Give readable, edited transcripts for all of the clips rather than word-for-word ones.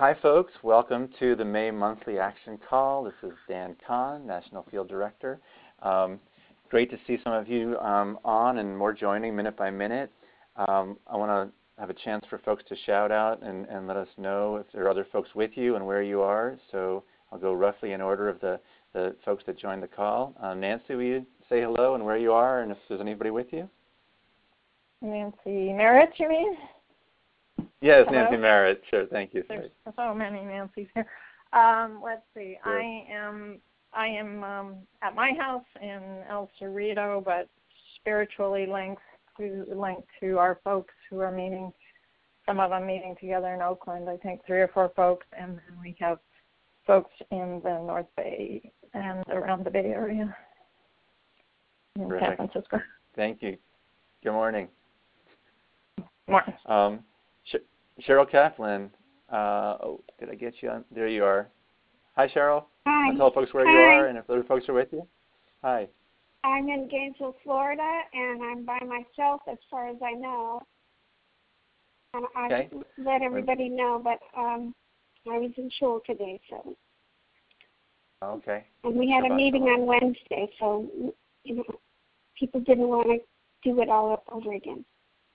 Hi, folks. Welcome to the May Monthly Action Call. This is Dan Kahn, National Field Director. Great to see some of you on and more joining minute by minute. I want to have a chance for folks to shout out and let us know if there are other folks with you and where you are. So I'll go roughly in order of the folks that joined the call. Nancy, will you say hello and where you are and if there's anybody with you? Nancy Merritt, you mean? Yes, Hello? Nancy Merritt. Sure, thank you. There's so many Nancys here. Let's see. Sure. I am at my house in El Cerrito, but spiritually linked to our folks who are meeting. Some of them meeting together in Oakland. I think 3 or 4 folks, and then we have folks in the North Bay and around the Bay Area in San Francisco. Thank you. Good morning. Morning. Cheryl Kaplan, did I get you on? There you are. Hi, Cheryl. Hi. Tell folks where you are and if other folks are with you. Hi. I'm in Gainesville, Florida, and I'm by myself as far as I know. And I let everybody know, but I was in shul today, so. Okay. And we had a meeting on Wednesday, so, people didn't want to do it all up over again.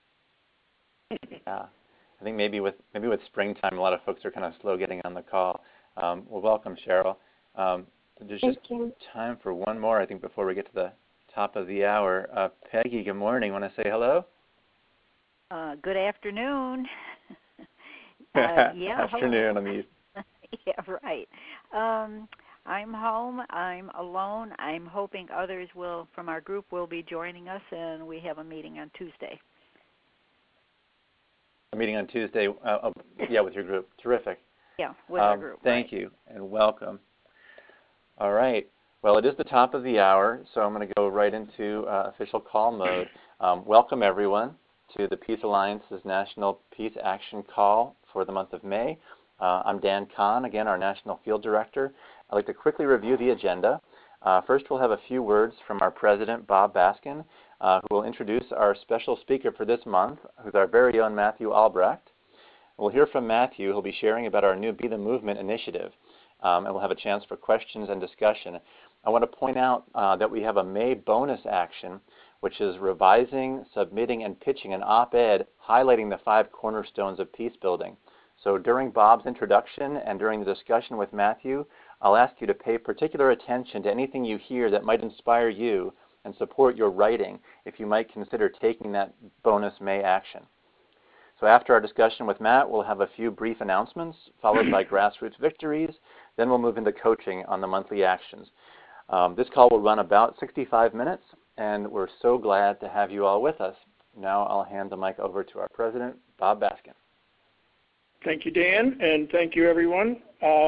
Yeah. I think maybe with springtime, a lot of folks are kind of slow getting on the call. Well, welcome, Cheryl. There's just time for one more, I think, before we get to the top of the hour. Peggy, good morning. Want to say hello? Good afternoon. Afternoon on the East. Yeah, right. I'm home. I'm alone. I'm hoping others from our group will be joining us, and we have a meeting on Tuesday. A meeting on Tuesday, with your group. Terrific. Yeah, with our group. Thank you, and welcome. All right. Well, it is the top of the hour, so I'm going to go right into official call mode. Welcome, everyone, to the Peace Alliance's National Peace Action Call for the month of May. I'm Dan Kahn, again, our National Field Director. I'd like to quickly review the agenda. First, we'll have a few words from our President, Bob Baskin, who will introduce our special speaker for this month, who's our very own Matthew Albrecht. We'll hear from Matthew, who'll be sharing about our new Be the Movement initiative, and we'll have a chance for questions and discussion. I want to point out that we have a May bonus action, which is revising, submitting, and pitching an op-ed highlighting the 5 cornerstones of peace building. So during Bob's introduction and during the discussion with Matthew, I'll ask you to pay particular attention to anything you hear that might inspire you and support your writing if you might consider taking that bonus May action. So after our discussion with Matt, we'll have a few brief announcements followed by grassroots victories. Then we'll move into coaching on the monthly actions. This call will run about 65 minutes, and we're so glad to have you all with us. Now I'll hand the mic over to our president, Bob Baskin. Thank you, Dan, and thank you, everyone.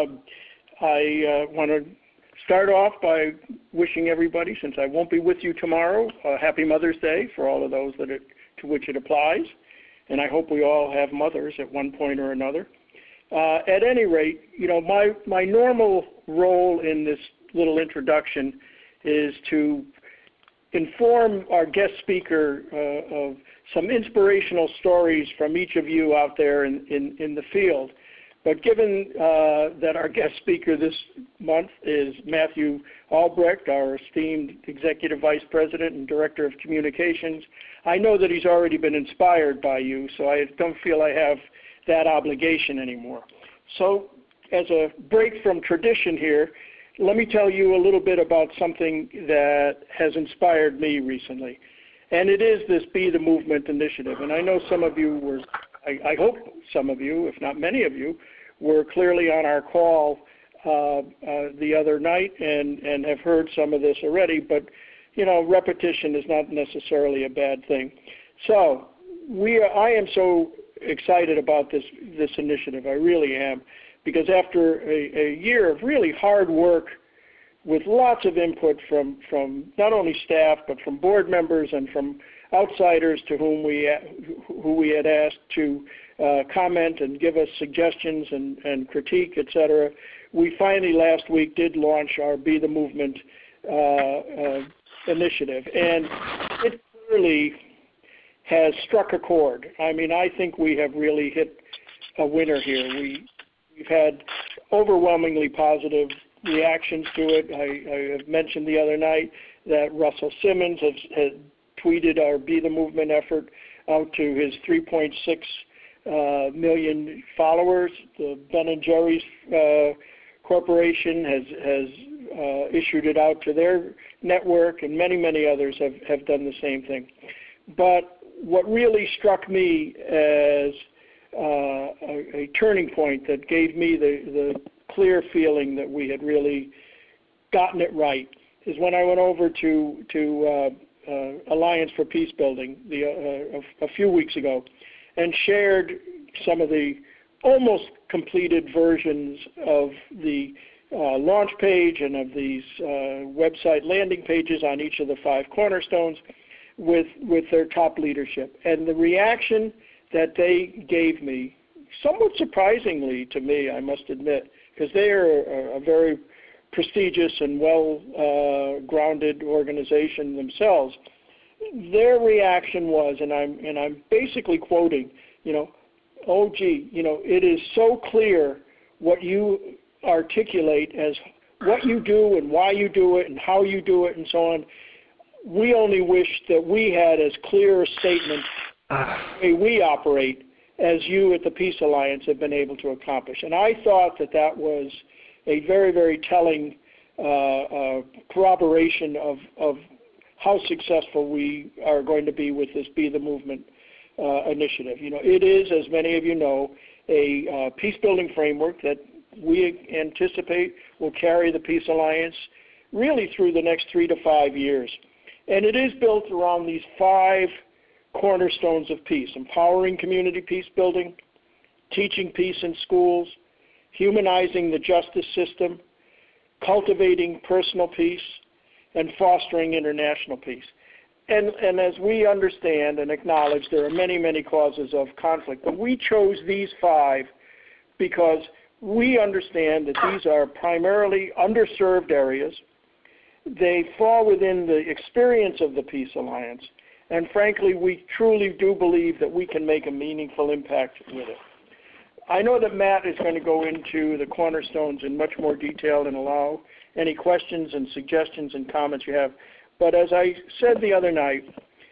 I want to start off by wishing everybody, since I won't be with you tomorrow, a happy Mother's Day for all of those to which it applies. And I hope we all have mothers at one point or another. At any rate, my normal role in this little introduction is to inform our guest speaker of some inspirational stories from each of you out there in the field. But given that our guest speaker this month is Matthew Albrecht, our esteemed Executive Vice President and Director of Communications, I know that he's already been inspired by you, so I don't feel I have that obligation anymore. So as a break from tradition here, let me tell you a little bit about something that has inspired me recently. And it is this Be the Movement initiative. And I know some of you were, I hope some of you, if not many of you, were clearly on our call the other night and have heard some of this already, but repetition is not necessarily a bad thing. So I am so excited about this initiative. I really am, because after a year of really hard work with lots of input from not only staff but from board members and from outsiders to whom we had asked to comment and give us suggestions and critique, etc. We finally last week did launch our Be the Movement initiative, and it clearly has struck a chord. I mean, I think we have really hit a winner here. We We've had overwhelmingly positive reactions to it. I have mentioned the other night that Russell Simmons has tweeted our Be the Movement effort out to his 3.6 million followers. The Ben & Jerry's Corporation has issued it out to their network, and many, many others have done the same thing. But what really struck me as a turning point that gave me the clear feeling that we had really gotten it right is when I went over to Alliance for Peace Building a few weeks ago and shared some of the almost completed versions of the launch page and of these website landing pages on each of the 5 cornerstones with their top leadership. And the reaction that they gave me, somewhat surprisingly to me, I must admit, because they are a very prestigious and well-grounded organization themselves, their reaction was, and I'm basically quoting, oh gee, it is so clear what you articulate as what you do and why you do it and how you do it and so on. We only wish that we had as clear a statement the way we operate as you at the Peace Alliance have been able to accomplish. And I thought that was a very, very telling corroboration of how successful we are going to be with this Be the Movement initiative. It is, as many of you know, a peace-building framework that we anticipate will carry the Peace Alliance really through the next 3 to 5 years. And it is built around these 5 cornerstones of peace: empowering community peace building, teaching peace in schools, humanizing the justice system, cultivating personal peace, and fostering international peace. And as we understand and acknowledge, there are many, many causes of conflict, but we chose these 5 because we understand that these are primarily underserved areas. They fall within the experience of the Peace Alliance, and frankly, we truly do believe that we can make a meaningful impact with it. I know that Matt is going to go into the cornerstones in much more detail and allow any questions and suggestions and comments you have. But as I said the other night,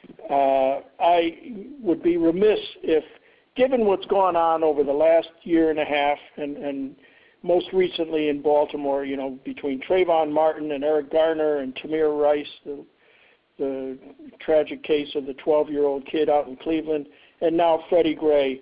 I would be remiss if, given what's gone on over the last year and a half and most recently in Baltimore, between Trayvon Martin and Eric Garner and Tamir Rice, the tragic case of the 12-year-old kid out in Cleveland, and now Freddie Gray,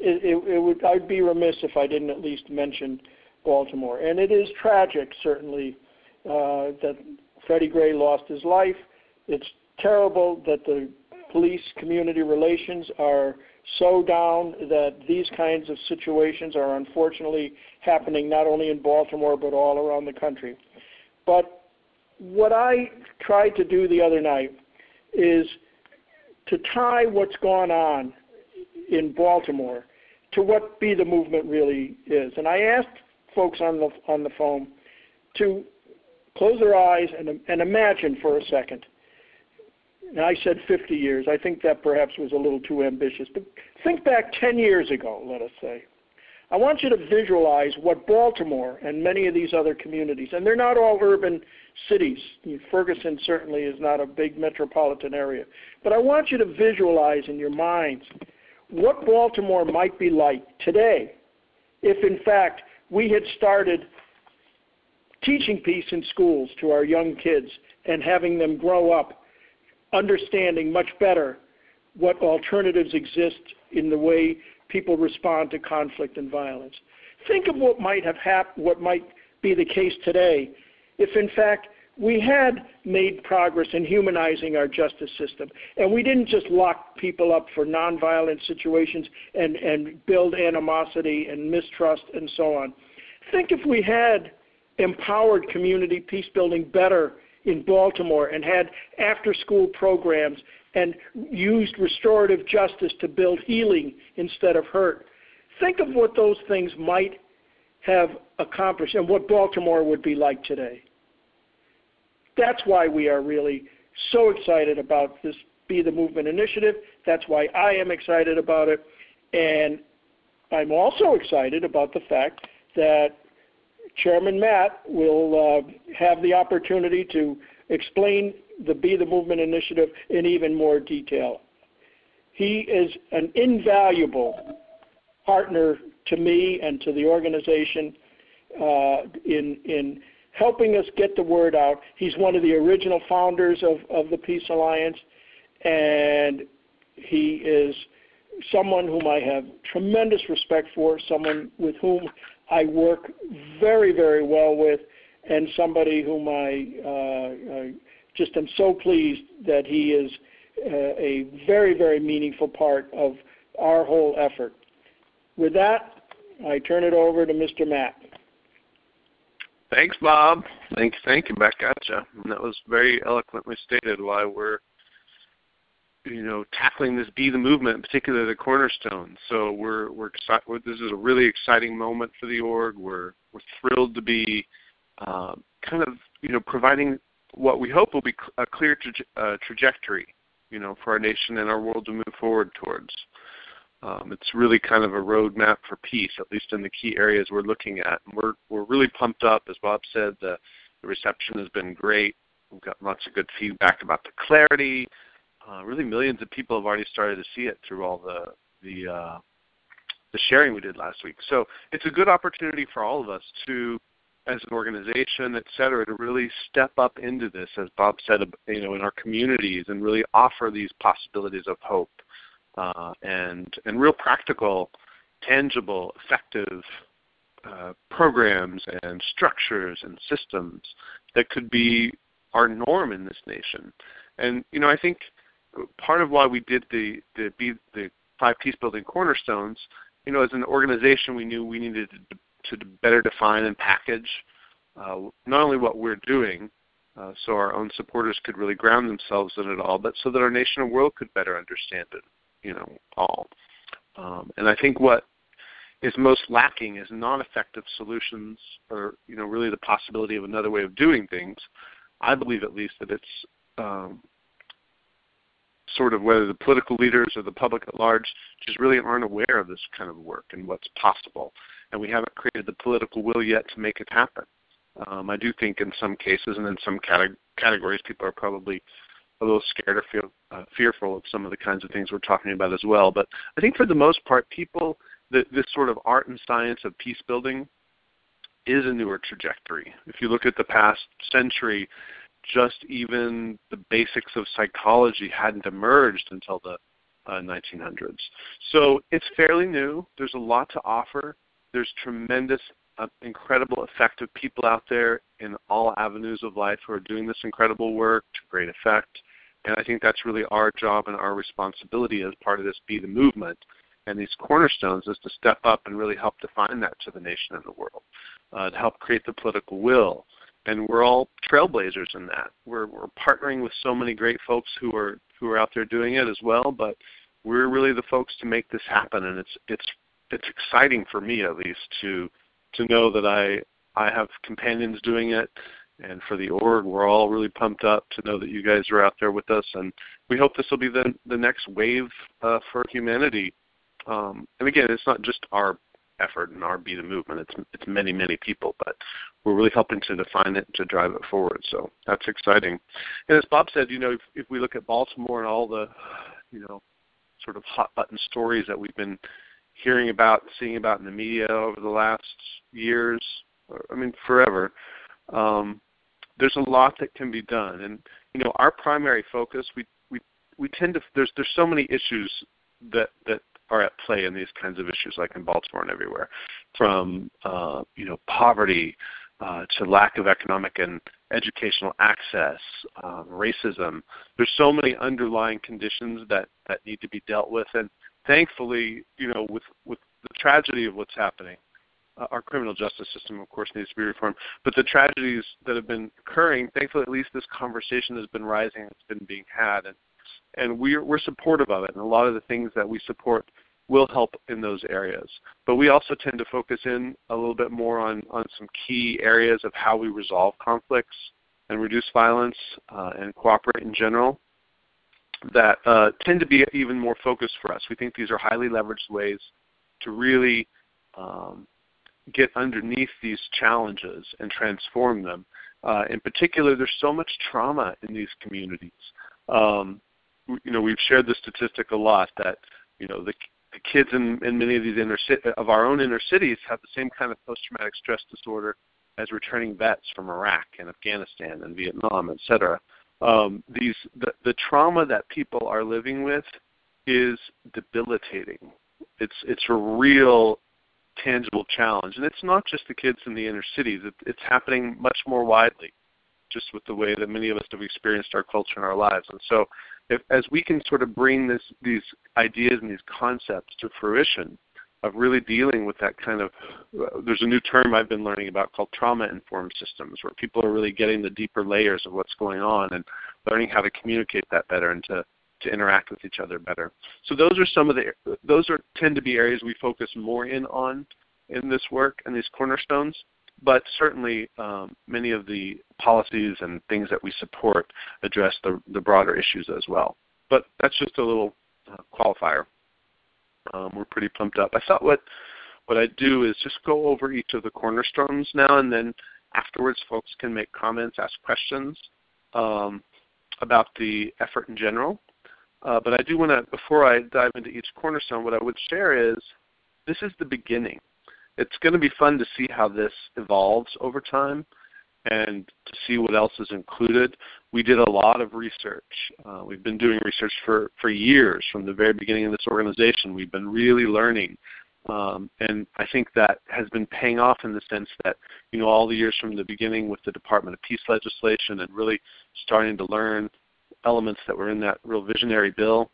I'd be remiss if I didn't at least mention Baltimore. And it is tragic, certainly, that Freddie Gray lost his life. It's terrible that the police community relations are so down that these kinds of situations are unfortunately happening not only in Baltimore but all around the country. But what I tried to do the other night is to tie what's gone on in Baltimore to what Be the Movement really is. And I asked folks on the phone to close their eyes and imagine for a second. And I said 50 years. I think that perhaps was a little too ambitious. But think back 10 years ago, let us say. I want you to visualize what Baltimore and many of these other communities, and they're not all urban cities. Ferguson certainly is not a big metropolitan area. But I want you to visualize in your minds what Baltimore might be like today if, in fact, we had started teaching peace in schools to our young kids and having them grow up understanding much better what alternatives exist in the way people respond to conflict and violence. Think of what might have what might be the case today if, in fact, we had made progress in humanizing our justice system, and we didn't just lock people up for nonviolent situations and build animosity and mistrust and so on. Think if we had empowered community peace building better in Baltimore and had after-school programs and used restorative justice to build healing instead of hurt. Think of what those things might have accomplished and what Baltimore would be like today. That's why we are really so excited about this Be the Movement initiative. That's why I am excited about it. And I'm also excited about the fact that Chairman Matt will have the opportunity to explain the Be the Movement initiative in even more detail. He is an invaluable partner to me and to the organization in helping us get the word out. He's one of the original founders of the Peace Alliance, and he is someone whom I have tremendous respect for, someone with whom I work very, very well with, and somebody whom I just am so pleased that he is a very, very meaningful part of our whole effort. With that, I turn it over to Mr. Matt. Thanks, Bob. Thank you. Back at you. And that was very eloquently stated why we're, tackling this Be the Movement, particularly the cornerstone. So we're excited. This is a really exciting moment for the org. We're thrilled to be providing what we hope will be a clear trajectory, for our nation and our world to move forward towards. It's really kind of a roadmap for peace, at least in the key areas we're looking at. And we're really pumped up. As Bob said, the reception has been great. We've got lots of good feedback about the clarity. Really millions of people have already started to see it through all the sharing we did last week. So it's a good opportunity for all of us to, as an organization, et cetera, to really step up into this, as Bob said, in our communities and really offer these possibilities of hope. And real practical, tangible, effective programs and structures and systems that could be our norm in this nation. And I think part of why we did the 5 peace-building cornerstones, as an organization, we knew we needed to better define and package not only what we're doing, so our own supporters could really ground themselves in it all, but so that our nation and world could better understand it. All. And I think what is most lacking is non-effective solutions or, really the possibility of another way of doing things. I believe at least that it's sort of whether the political leaders or the public at large just really aren't aware of this kind of work and what's possible. And we haven't created the political will yet to make it happen. I do think in some cases and in some categories people are probably a little scared or fearful of some of the kinds of things we're talking about as well. But I think for the most part, people, this sort of art and science of peace building is a newer trajectory. If you look at the past century, just even the basics of psychology hadn't emerged until the 1900s. So it's fairly new. There's a lot to offer. There's tremendous, incredible, effective people out there in all avenues of life who are doing this incredible work to great effect. And I think that's really our job and our responsibility as part of this Be the Movement. And these cornerstones is to step up and really help define that to the nation and the world, to help create the political will. And we're all trailblazers in that. We're partnering with so many great folks who are out there doing it as well, but we're really the folks to make this happen. And it's exciting for me, at least, to know that I have companions doing it. And for the org, we're all really pumped up to know that you guys are out there with us. And we hope this will be the next wave for humanity. And again, it's not just our effort and our Be the Movement. It's many, many people, but we're really helping to define it and to drive it forward. So that's exciting. And as Bob said, if we look at Baltimore and all the, sort of hot button stories that we've been hearing about, seeing about in the media over the last years, forever, there's a lot that can be done. And, our primary focus, we tend to, there's so many issues that are at play in these kinds of issues, like in Baltimore and everywhere, from poverty to lack of economic and educational access, racism. There's so many underlying conditions that need to be dealt with, and thankfully, with the tragedy of what's happening, our criminal justice system, of course, needs to be reformed. But the tragedies that have been occurring, thankfully, at least this conversation has been rising. It's been being had, and we're supportive of it. And a lot of the things that we support will help in those areas. But we also tend to focus in a little bit more on some key areas of how we resolve conflicts and reduce violence and cooperate in general that tend to be even more focused for us. We think these are highly leveraged ways to really get underneath these challenges and transform them. In particular, there's so much trauma in these communities. We've shared the statistic a lot that, the kids in many of these our own inner cities have the same kind of post-traumatic stress disorder as returning vets from Iraq and Afghanistan and Vietnam, et cetera. The trauma that people are living with is debilitating. It's a real tangible challenge, and it's not just the kids in the inner cities. It's happening much more widely, just with the way that many of us have experienced our culture in our lives. And so, as we can sort of bring these ideas and these concepts to fruition of really dealing with that kind of, there's a new term I've been learning about called trauma-informed systems, where people are really getting the deeper layers of what's going on and learning how to communicate that better and to interact with each other better. So those tend to be areas we focus more on in this work and these cornerstones. But certainly many of the policies and things that we support address the broader issues as well. But that's just a little qualifier. We're pretty pumped up. I thought what I'd do is just go over each of the cornerstones now, and then afterwards folks can make comments, ask questions about the effort in general. But I do want to, before I dive into each cornerstone, what I would share is this is the beginning. It's going to be fun to see how this evolves over time and to see what else is included. We did a lot of research. We've been doing research for years. From the very beginning of this organization, we've been really learning. And I think that has been paying off in the sense that, all the years from the beginning with the Department of Peace legislation and really starting to learn elements that were in that real visionary bill,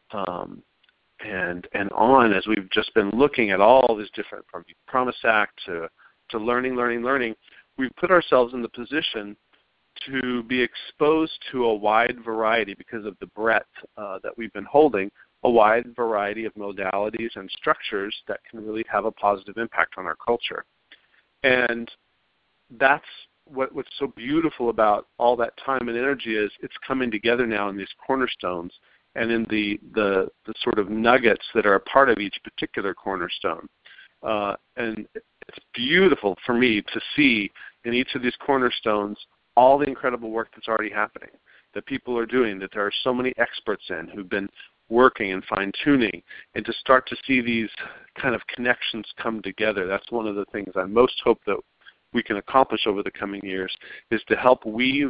and on as we've just been looking at all these different, from the Promise Act to learning, we've put ourselves in the position to be exposed to a wide variety, because of the breadth that we've been holding, a wide variety of modalities and structures that can really have a positive impact on our culture. And that's what's so beautiful about all that time and energy is it's coming together now in these cornerstones and in the sort of nuggets that are a part of each particular cornerstone. And it's beautiful for me to see in each of these cornerstones all the incredible work that's already happening, that people are doing, that there are so many experts in who've been working and fine-tuning, and to start to see these kind of connections come together. That's one of the things I most hope that we can accomplish over the coming years, is to help weave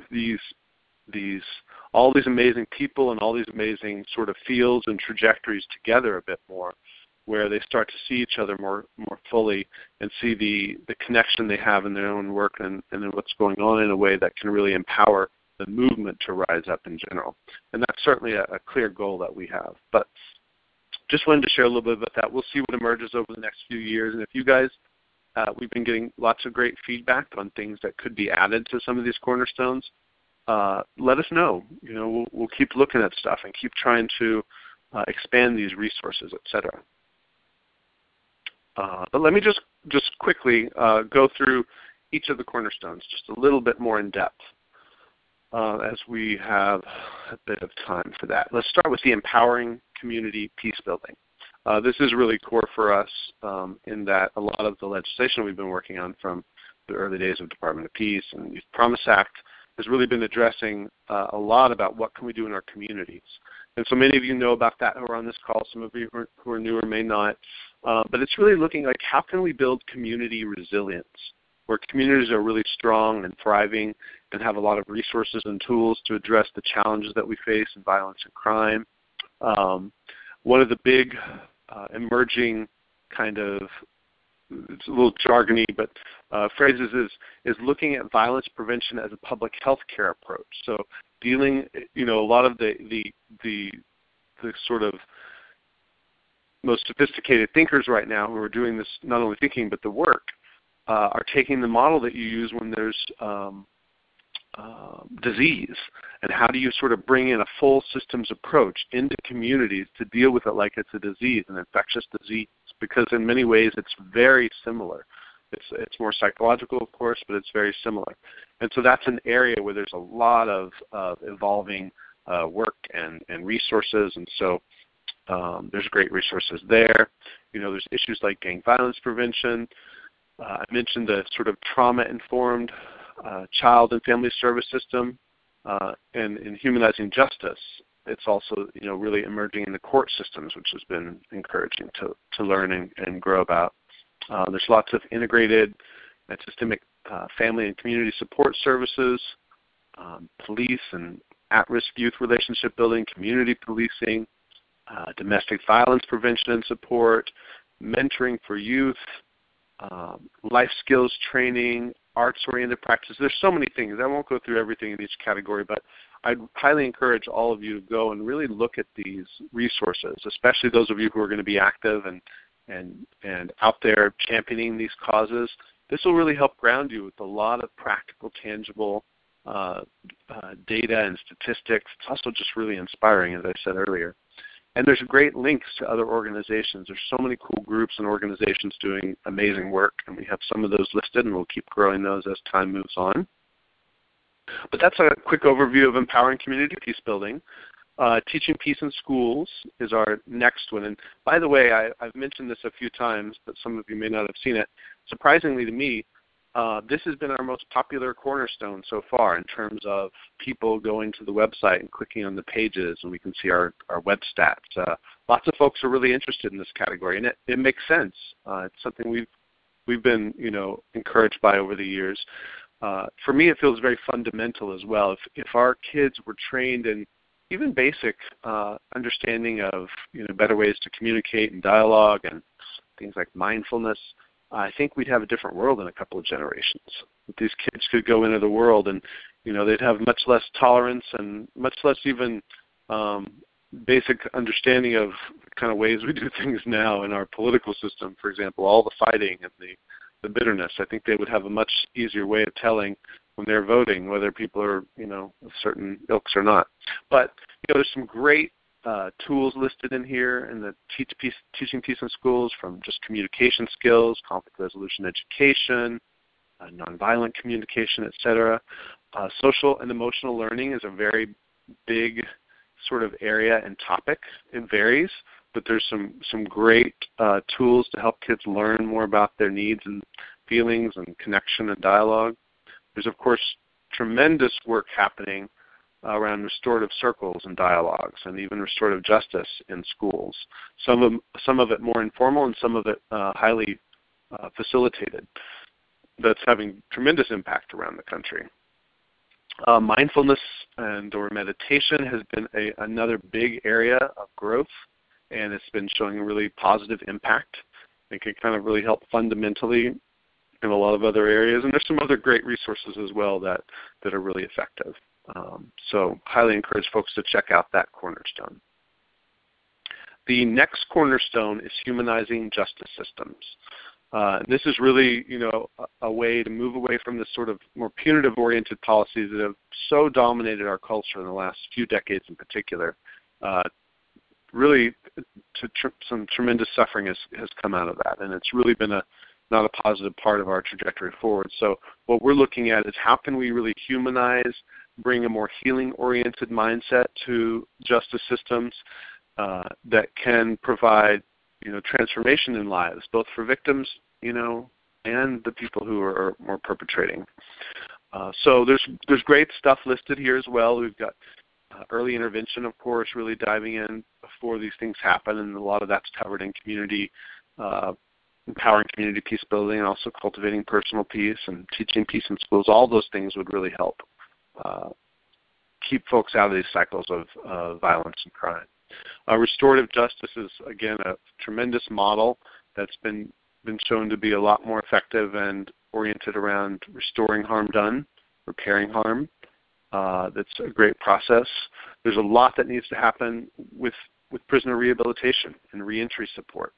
all these amazing people and all these amazing sort of fields and trajectories together a bit more, where they start to see each other more fully and see the connection they have in their own work and in what's going on in a way that can really empower the movement to rise up in general. And that's certainly a clear goal that we have. But just wanted to share a little bit about that. We'll see what emerges over the next few years. And if you guys, we've been getting lots of great feedback on things that could be added to some of these cornerstones. Let us know. We'll keep looking at stuff and keep trying to expand these resources, et cetera. But let me just quickly go through each of the cornerstones just a little bit more in depth as we have a bit of time for that. Let's start with the empowering community peace building. This is really core for us in that a lot of the legislation we've been working on from the early days of Department of Peace and Youth Promise Act has really been addressing a lot about what can we do in our communities. And so many of you know about that who are on this call. Some of you who are newer may not. But it's really looking like how can we build community resilience, where communities are really strong and thriving and have a lot of resources and tools to address the challenges that we face in violence and crime. One of the big emerging kind of, it's a little jargony, but phrases is looking at violence prevention as a public health care approach. So dealing, a lot of the sort of most sophisticated thinkers right now who are doing this, not only thinking but the work, are taking the model that you use when there's disease, and how do you sort of bring in a full systems approach into communities to deal with it like it's a disease, an infectious disease, because in many ways it's very similar. It's more psychological, of course, but it's very similar. And so that's an area where there's a lot of evolving work and resources, and so there's great resources there. There's issues like gang violence prevention. I mentioned the sort of trauma-informed child and family service system, and in humanizing justice. It's also, really emerging in the court systems, which has been encouraging to learn and grow about. There's lots of integrated and systemic family and community support services, police and at-risk youth relationship building, community policing, domestic violence prevention and support, mentoring for youth, life skills training, arts-oriented practices. There's so many things. I won't go through everything in each category, but I'd highly encourage all of you to go and really look at these resources, especially those of you who are going to be active and out there championing these causes. This will really help ground you with a lot of practical, tangible data and statistics. It's also just really inspiring, as I said earlier. And there's great links to other organizations. There's so many cool groups and organizations doing amazing work, and we have some of those listed, and we'll keep growing those as time moves on. But that's a quick overview of empowering community peace building. Teaching Peace in Schools is our next one. And by the way, I've mentioned this a few times, but some of you may not have seen it. Surprisingly to me, this has been our most popular cornerstone so far in terms of people going to the website and clicking on the pages, and we can see our web stats. Lots of folks are really interested in this category, and it makes sense. It's something we've been encouraged by over the years. For me, it feels very fundamental as well. If our kids were trained in even basic understanding of better ways to communicate and dialogue and things like mindfulness, I think we'd have a different world in a couple of generations. These kids could go into the world and they'd have much less tolerance and much less even basic understanding of kind of ways we do things now in our political system. For example, all the fighting and the bitterness. I think they would have a much easier way of telling when they're voting whether people are of certain ilks or not. But there's some great tools listed in here in the Teaching Peace in Schools, from just communication skills, conflict resolution education, nonviolent communication, etc. Social and emotional learning is a very big sort of area and topic. It varies, but there's some great tools to help kids learn more about their needs and feelings and connection and dialogue. There's, of course, tremendous work happening around restorative circles and dialogues, and even restorative justice in schools. Some of it more informal, and some of it highly facilitated. That's having tremendous impact around the country. Mindfulness or meditation has been another big area of growth, and it's been showing a really positive impact. It can kind of really help fundamentally in a lot of other areas, and there's some other great resources as well that are really effective. So highly encourage folks to check out that cornerstone. The next cornerstone is humanizing justice systems. This is really, a way to move away from this sort of more punitive-oriented policies that have so dominated our culture in the last few decades in particular. Really, some tremendous suffering has come out of that, and it's really been not a positive part of our trajectory forward. So what we're looking at is how can we really humanize, bring a more healing-oriented mindset to justice systems that can provide, transformation in lives, both for victims, and the people who are more perpetrating. So there's great stuff listed here as well. We've got early intervention, of course, really diving in before these things happen, and a lot of that's covered in community, empowering community peace building, and also cultivating personal peace and teaching peace in schools. All those things would really help keep folks out of these cycles of violence and crime. Restorative justice is, again, a tremendous model that's been shown to be a lot more effective and oriented around restoring harm done, repairing harm. That's a great process. There's a lot that needs to happen with prisoner rehabilitation and reentry support.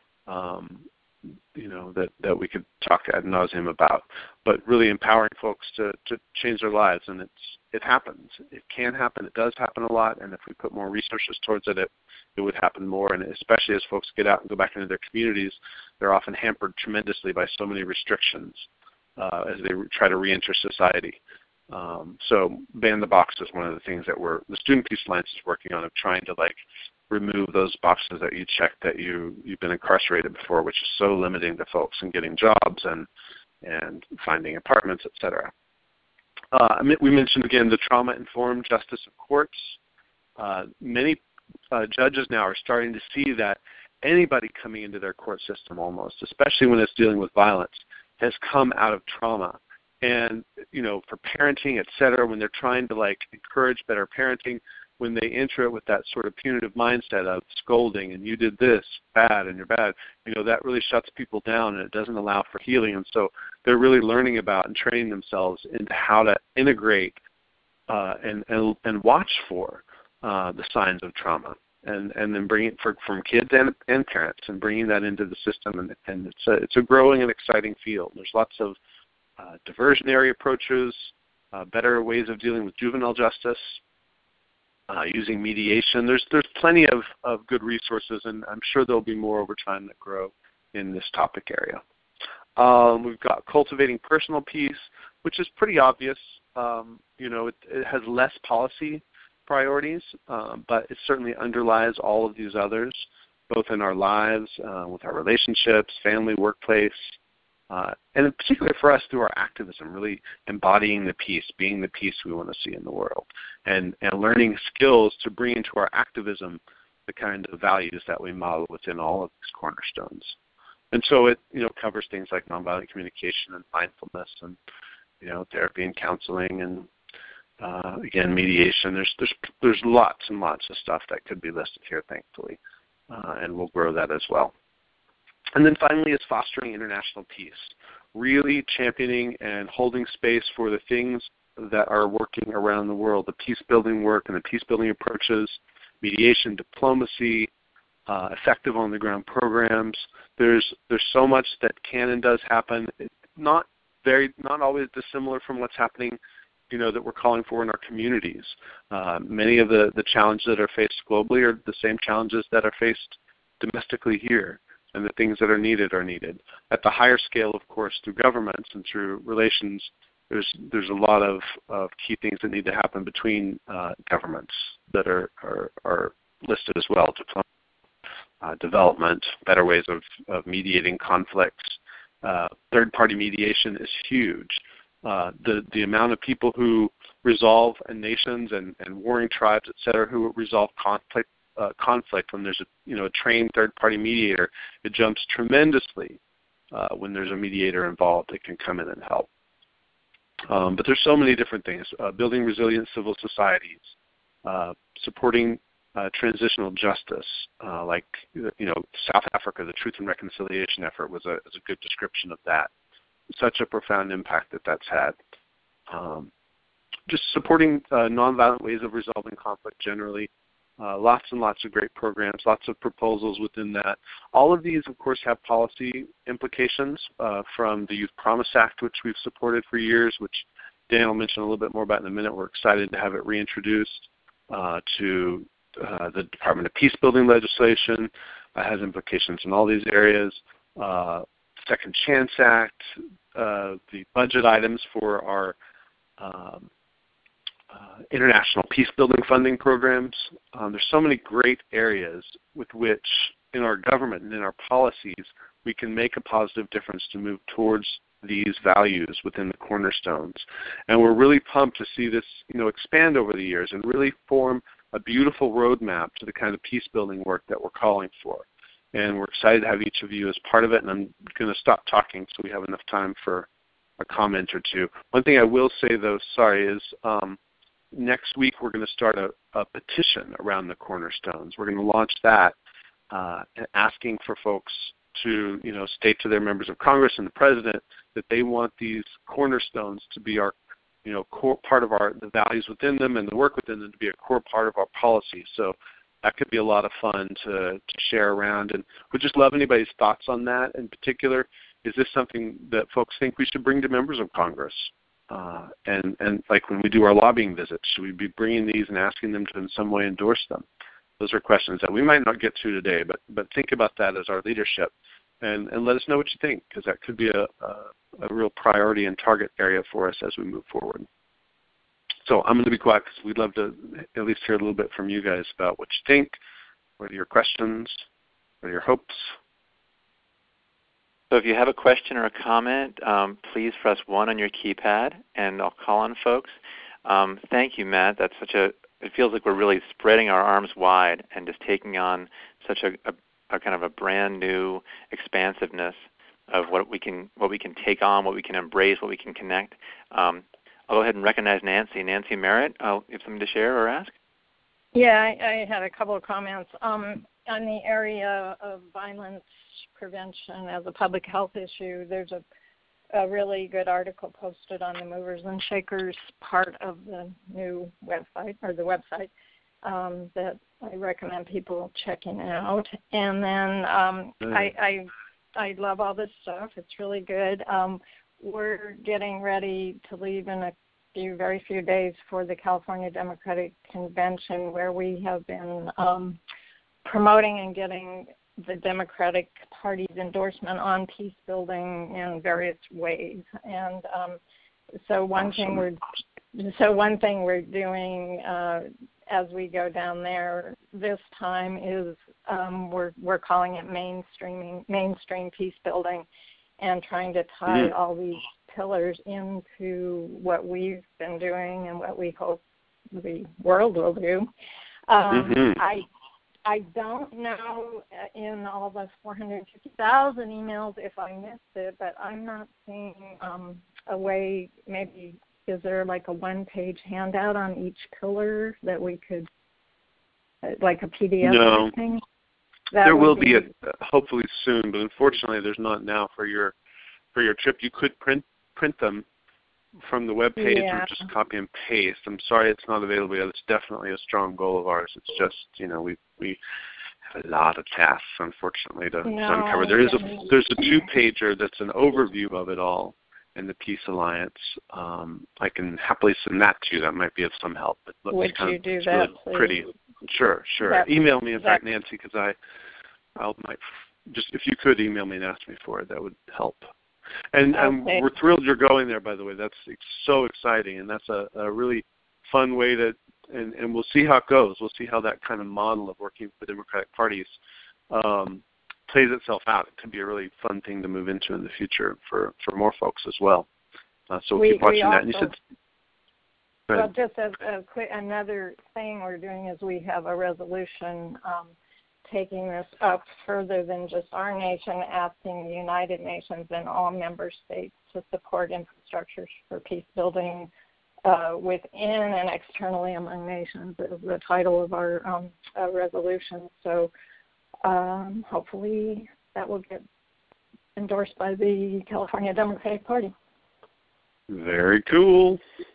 That we could talk ad nauseum about, but really empowering folks to change their lives, and it happens. It can happen. It does happen a lot, and if we put more resources towards it, it would happen more. And especially as folks get out and go back into their communities, they're often hampered tremendously by so many restrictions as they try to reenter society. So Ban the Box is one of the things that the Student Peace Alliance is working on, of trying to remove those boxes that you check that you've been incarcerated before, which is so limiting to folks in getting jobs and finding apartments, et cetera. We mentioned again the trauma-informed justice of courts. Many judges now are starting to see that anybody coming into their court system almost, especially when it's dealing with violence, has come out of trauma. And, for parenting, et cetera, when they're trying to encourage better parenting, when they enter it with that sort of punitive mindset of scolding and you did this bad and you're bad, that really shuts people down and it doesn't allow for healing. And so they're really learning about and training themselves into how to integrate and watch for the signs of trauma and then bring it from kids and parents and bringing that into the system. And it's a growing and exciting field. There's lots of diversionary approaches, better ways of dealing with juvenile justice, using mediation. There's plenty of good resources, and I'm sure there'll be more over time that grow in this topic area. We've got cultivating personal peace, which is pretty obvious. It has less policy priorities, but it certainly underlies all of these others, both in our lives, with our relationships, family, workplace, and particularly for us through our activism, really embodying the peace, being the peace we want to see in the world, and learning skills to bring into our activism the kind of values that we model within all of these cornerstones. And so it covers things like nonviolent communication and mindfulness and therapy and counseling and again mediation. There's lots and lots of stuff that could be listed here, thankfully, and we'll grow that as well. And then finally is fostering international peace, really championing and holding space for the things that are working around the world, the peace-building work and the peace-building approaches, mediation, diplomacy, effective on-the-ground programs. There's so much that can and does happen. It's not always dissimilar from what's happening, that we're calling for in our communities. Many of the challenges that are faced globally are the same challenges that are faced domestically here. And the things that are needed. At the higher scale, of course, through governments and through relations, there's a lot of key things that need to happen between governments that are listed as well. Development, better ways of mediating conflicts. Third-party mediation is huge. The amount of people who resolve, and nations and warring tribes, et cetera, who resolve conflict when there's a trained third-party mediator, it jumps tremendously when there's a mediator involved that can come in and help. But there's so many different things. Building resilient civil societies, supporting transitional justice, like South Africa, the Truth and Reconciliation effort was a good description of that. Such a profound impact that's had. Just supporting nonviolent ways of resolving conflict generally. Lots and lots of great programs, lots of proposals within that. All of these, of course, have policy implications from the Youth Promise Act, which we've supported for years, which Dan will mention a little bit more about in a minute. We're excited to have it reintroduced to the Department of Peacebuilding legislation. Has implications in all these areas. Second Chance Act, the budget items for our international peace-building funding programs. There's so many great areas with which in our government and in our policies we can make a positive difference to move towards these values within the cornerstones. And we're really pumped to see this expand over the years and really form a beautiful roadmap to the kind of peace-building work that we're calling for. And we're excited to have each of you as part of it, and I'm going to stop talking so we have enough time for a comment or two. One thing I will say, though, is next week we're going to start a petition around the cornerstones. We're going to launch that, asking for folks to state to their members of Congress and the President that they want these cornerstones to be our core part of the values within them and the work within them to be a core part of our policy. So that could be a lot of fun to share around, and we'd just love anybody's thoughts on that. In particular, is this something that folks think we should bring to members of Congress? And like when we do our lobbying visits, should we be bringing these and asking them to in some way endorse them? Those are questions that we might not get to today, but think about that as our leadership, and let us know what you think, because that could be a real priority and target area for us as we move forward. So I'm going to be quiet because we'd love to at least hear a little bit from you guys about what you think, What are your questions? What are your hopes? So if you have a question or a comment, please press 1 on your keypad, and I'll call on folks. Thank you, Matt. That's it feels like we're really spreading our arms wide and just taking on such a kind of a brand new expansiveness of what we can take on, what we can embrace, what we can connect. I'll go ahead and recognize Nancy. Nancy Merritt, you have something to share or ask? Yeah, I had a couple of comments. On the area of violence prevention as a public health issue, there's a really good article posted on the Movers and Shakers part of the new website, or the website, that I recommend people checking out. And then I love all this stuff. It's really good. We're getting ready to leave in a very few days for the California Democratic Convention, where we have been promoting and getting the Democratic Party's endorsement on peace building in various ways. And so one thing we're doing as we go down there this time is we're calling it mainstream peace building, and trying to tie all these pillars into what we've been doing and what we hope the world will do. I don't know in all the 450,000 emails if I missed it, but I'm not seeing a way. Maybe is there like a one-page handout on each pillar that we could, like a PDF thing? There will be hopefully soon, but unfortunately there's not now for your trip. You could print them from the web page or just copy and paste. I'm sorry it's not available yet. It's definitely a strong goal of ours. It's just, we have a lot of tasks, unfortunately, to uncover. There's a 2-pager that's an overview of it all in the Peace Alliance. I can happily send that to you. That might be of some help. It looks Would you do that, really please? Pretty. Sure. Email me, in fact, Nancy, because I might just, if you could email me and ask me for it, that would help. And we're thrilled you're going there, by the way. That's so exciting, and that's a really fun way to, and we'll see how it goes. We'll see how that kind of model of working with the Democratic parties plays itself out. It could be a really fun thing to move into in the future for more folks as well. So we'll keep watching that. And you said, well, just as another thing we're doing is we have a resolution taking this up further than just our nation, asking the United Nations and all member states to support infrastructures for peace building within and externally among nations is the title of our resolution. So hopefully that will get endorsed by the California Democratic Party. Very cool.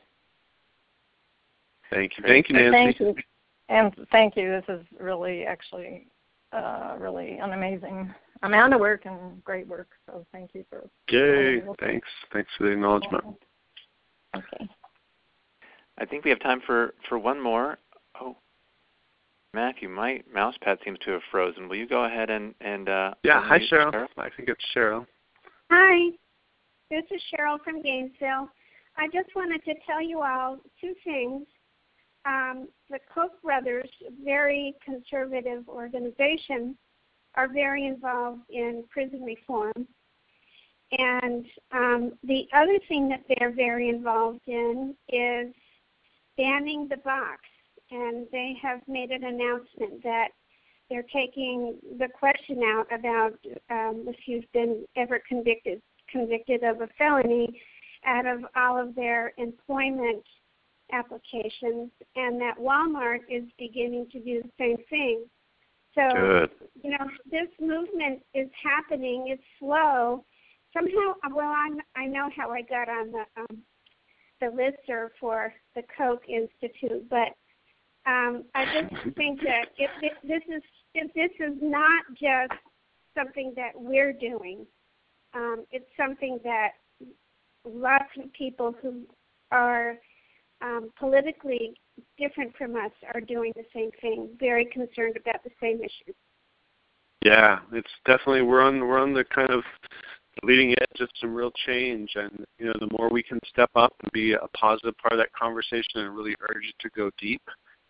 Thank you, Nancy. Thank you. And thank you. This is really really an amazing amount of work and great work. So thank you for. Yay! Thanks for the acknowledgement. Okay. I think we have time for one more. Oh, Matthew, my mouse pad seems to have frozen. Will you go ahead and hi, Cheryl. I think it's Cheryl. Hi, this is Cheryl from Gainesville. I just wanted to tell you all 2 things. The Koch brothers, very conservative organization, are very involved in prison reform. And the other thing that they're very involved in is banning the box. And they have made an announcement that they're taking the question out about if you've been ever convicted of a felony out of all of their employment applications, and that Walmart is beginning to do the same thing. So, good. This movement is happening. It's slow. Somehow, I know how I got on the listserv for the Koch Institute, but I just think that if this is not just something that we're doing, it's something that lots of people who are politically different from us are doing the same thing, very concerned about the same issue. Yeah, it's definitely we're on the kind of leading edge of some real change, and the more we can step up and be a positive part of that conversation and really urge it to go deep,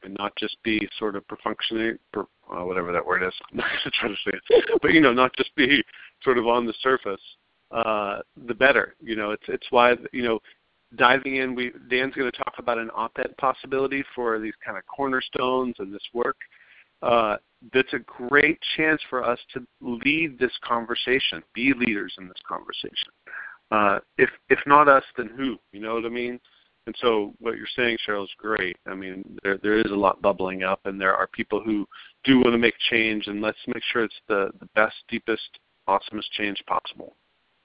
and not just be sort of perfunctory, whatever that word is. I'm not going to try to say it, but not just be sort of on the surface. The better. It's why diving in. Dan's going to talk about an op-ed possibility for these kind of cornerstones and this work. That's a great chance for us to lead this conversation, be leaders in this conversation. If not us, then who? You know what I mean? And so what you're saying, Cheryl, is great. I mean, there is a lot bubbling up, and there are people who do want to make change, and let's make sure it's the best, deepest, awesomest change possible.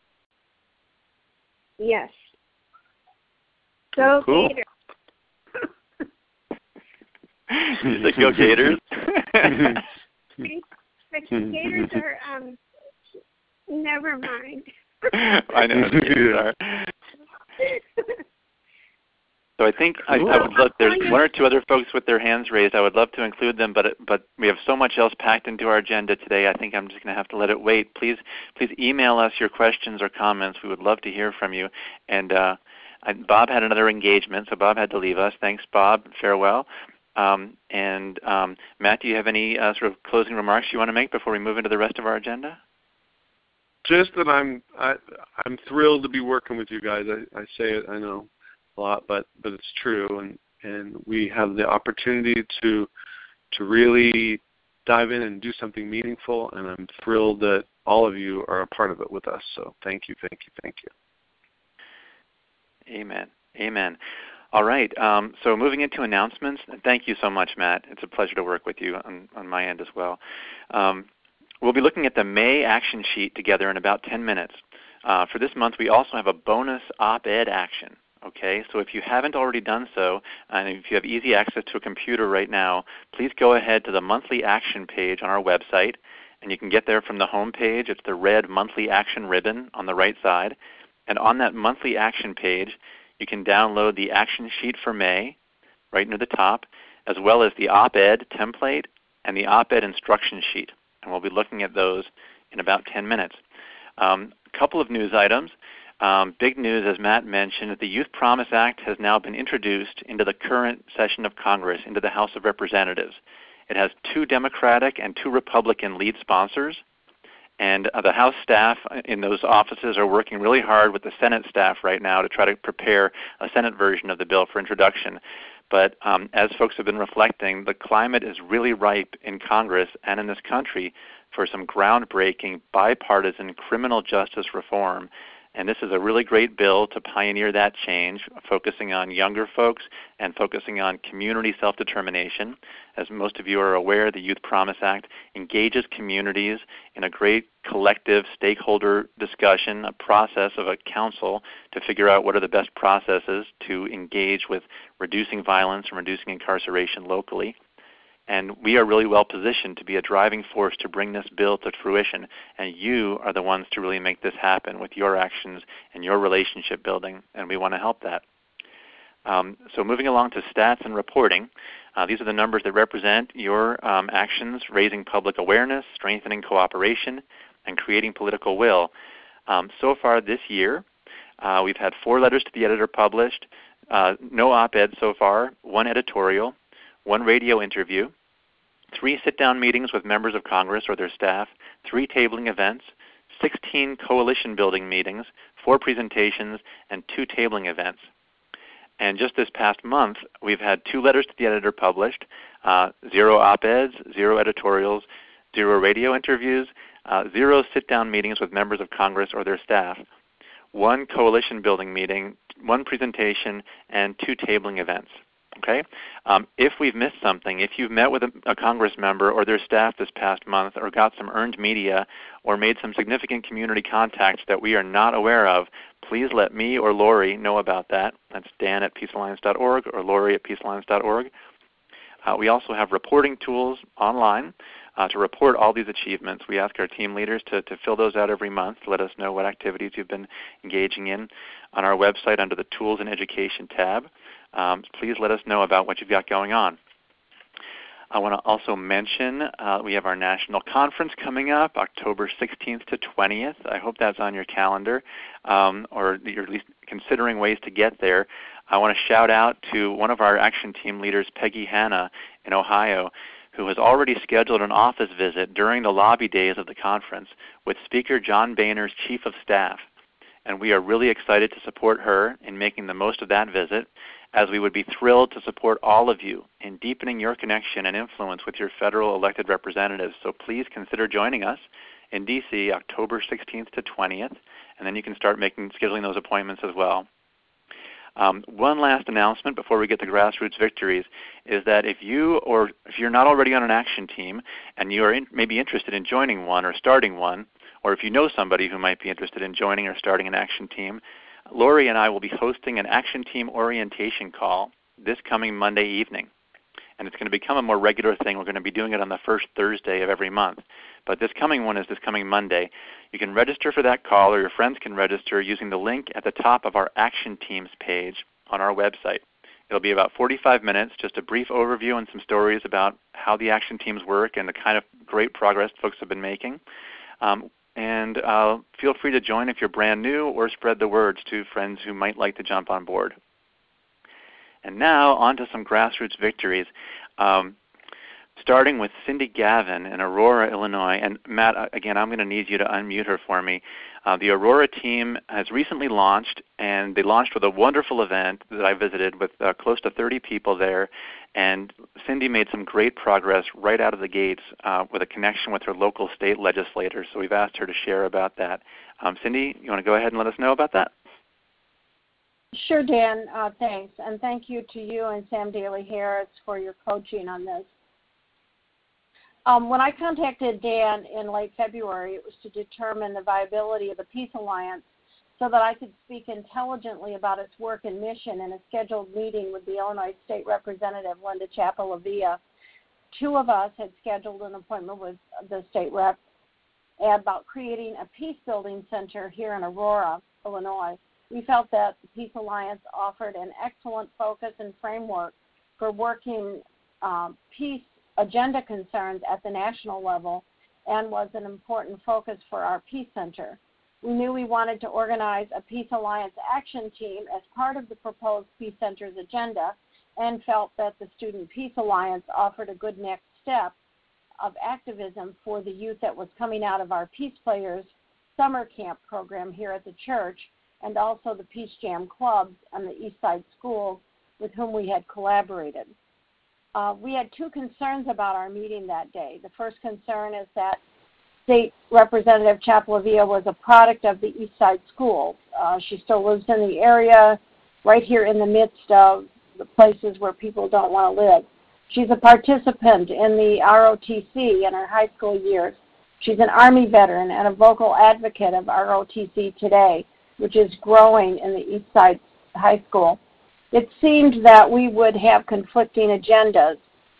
Yes. Go cool. Gators. You said go Gators? The Gators are, never mind. I know the Gators are. So I think I would love, there's one or two other folks with their hands raised. I would love to include them, but we have so much else packed into our agenda today. I think I'm just going to have to let it wait. Please email us your questions or comments. We would love to hear from you. And Bob had another engagement, so Bob had to leave us. Thanks, Bob. Farewell. And Matt, do you have any sort of closing remarks you want to make before we move into the rest of our agenda? Just that I'm thrilled to be working with you guys. I say it, I know, a lot, but it's true, and we have the opportunity to really dive in and do something meaningful, and I'm thrilled that all of you are a part of it with us. So thank you, thank you, thank you. Amen. Amen. All right. So moving into announcements, thank you so much, Matt. It's a pleasure to work with you on my end as well. We'll be looking at the May action sheet together in about 10 minutes. For this month, we also have a bonus op-ed action. Okay, so if you haven't already done so, and if you have easy access to a computer right now, please go ahead to the monthly action page on our website, and you can get there from the home page. It's the red monthly action ribbon on the right side. And on that monthly action page, you can download the action sheet for May right near the top, as well as the op-ed template and the op-ed instruction sheet. And we'll be looking at those in about 10 minutes. A couple of news items. Big news, as Matt mentioned, the Youth Promise Act has now been introduced into the current session of Congress, into the House of Representatives. It has 2 Democratic and 2 Republican lead sponsors, and the House staff in those offices are working really hard with the Senate staff right now to try to prepare a Senate version of the bill for introduction. But as folks have been reflecting, the climate is really ripe in Congress and in this country for some groundbreaking bipartisan criminal justice reform. And this is a really great bill to pioneer that change, focusing on younger folks and focusing on community self-determination. As most of you are aware, the Youth Promise Act engages communities in a great collective stakeholder discussion, a process of a council to figure out what are the best processes to engage with reducing violence and reducing incarceration locally. And we are really well positioned to be a driving force to bring this bill to fruition. And you are the ones to really make this happen with your actions and your relationship building, and we want to help that. So moving along to stats and reporting, these are the numbers that represent your actions, raising public awareness, strengthening cooperation, and creating political will. So far this year, we've had 4 letters to the editor published, no op-ed so far, 1 editorial, 1 radio interview, 3 sit-down meetings with members of Congress or their staff, 3 tabling events, 16 coalition building meetings, 4 presentations, and 2 tabling events. And just this past month, we've had 2 letters to the editor published, 0 op-eds, 0 editorials, 0 radio interviews, 0 sit-down meetings with members of Congress or their staff, 1 coalition building meeting, 1 presentation, and 2 tabling events. Okay. If we've missed something, if you've met with a Congress member or their staff this past month or got some earned media or made some significant community contacts that we are not aware of, please let me or Lori know about that. That's Dan at peacealliance.org or Lori at peacealliance.org. We also have reporting tools online to report all these achievements. We ask our team leaders to fill those out every month to let us know what activities you've been engaging in. On our website under the Tools and Education tab, please let us know about what you've got going on. I want to also mention we have our national conference coming up, October 16th to 20th. I hope that's on your calendar, or you're at least considering ways to get there. I want to shout out to one of our action team leaders, Peggy Hanna in Ohio, who has already scheduled an office visit during the lobby days of the conference with Speaker John Boehner's Chief of Staff. And we are really excited to support her in making the most of that visit, as we would be thrilled to support all of you in deepening your connection and influence with your federal elected representatives. So please consider joining us in D.C. October 16th to 20th, and then you can start scheduling those appointments as well. One last announcement before we get to grassroots victories is that if you're not already on an action team and you are maybe interested in joining one or starting one, or if you know somebody who might be interested in joining or starting an action team, Lori and I will be hosting an action team orientation call this coming Monday evening. And it's going to become a more regular thing. We're going to be doing it on the first Thursday of every month. But this coming one is this coming Monday. You can register for that call, or your friends can register using the link at the top of our Action Teams page on our website. It'll be about 45 minutes, just a brief overview and some stories about how the action teams work and the kind of great progress folks have been making. And feel free to join if you're brand new, or spread the words to friends who might like to jump on board. And now on to some grassroots victories, starting with Cindy Gavin in Aurora, Illinois. And Matt, again, I'm going to need you to unmute her for me. The Aurora team has recently launched, and they launched with a wonderful event that I visited with close to 30 people there. And Cindy made some great progress right out of the gates with a connection with her local state legislators. So we've asked her to share about that. Cindy, you want to go ahead and let us know about that? Sure, Dan. Thanks. And thank you to you and Sam Daly Harris for your coaching on this. When I contacted Dan in late February, it was to determine the viability of the Peace Alliance so that I could speak intelligently about its work and mission in a scheduled meeting with the Illinois State Representative, Linda Chapalavia. Two of us had scheduled an appointment with the state rep about creating a peace-building center here in Aurora, Illinois. We felt that the Peace Alliance offered an excellent focus and framework for working peace agenda concerns at the national level and was an important focus for our Peace Center. We knew we wanted to organize a Peace Alliance action team as part of the proposed Peace Center's agenda, and felt that the Student Peace Alliance offered a good next step of activism for the youth that was coming out of our Peace Players summer camp program here at the church, and also the Peace Jam clubs and the East Side schools with whom we had collaborated. We had two concerns about our meeting that day. The first concern is that State Representative Chapalavia was a product of the East Side schools. She still lives in the area, right here in the midst of the places where people don't want to live. She's a participant in the ROTC in her high school years. She's an Army veteran and a vocal advocate of ROTC today, which is growing in the East Side High School. It seemed that we would have conflicting agendas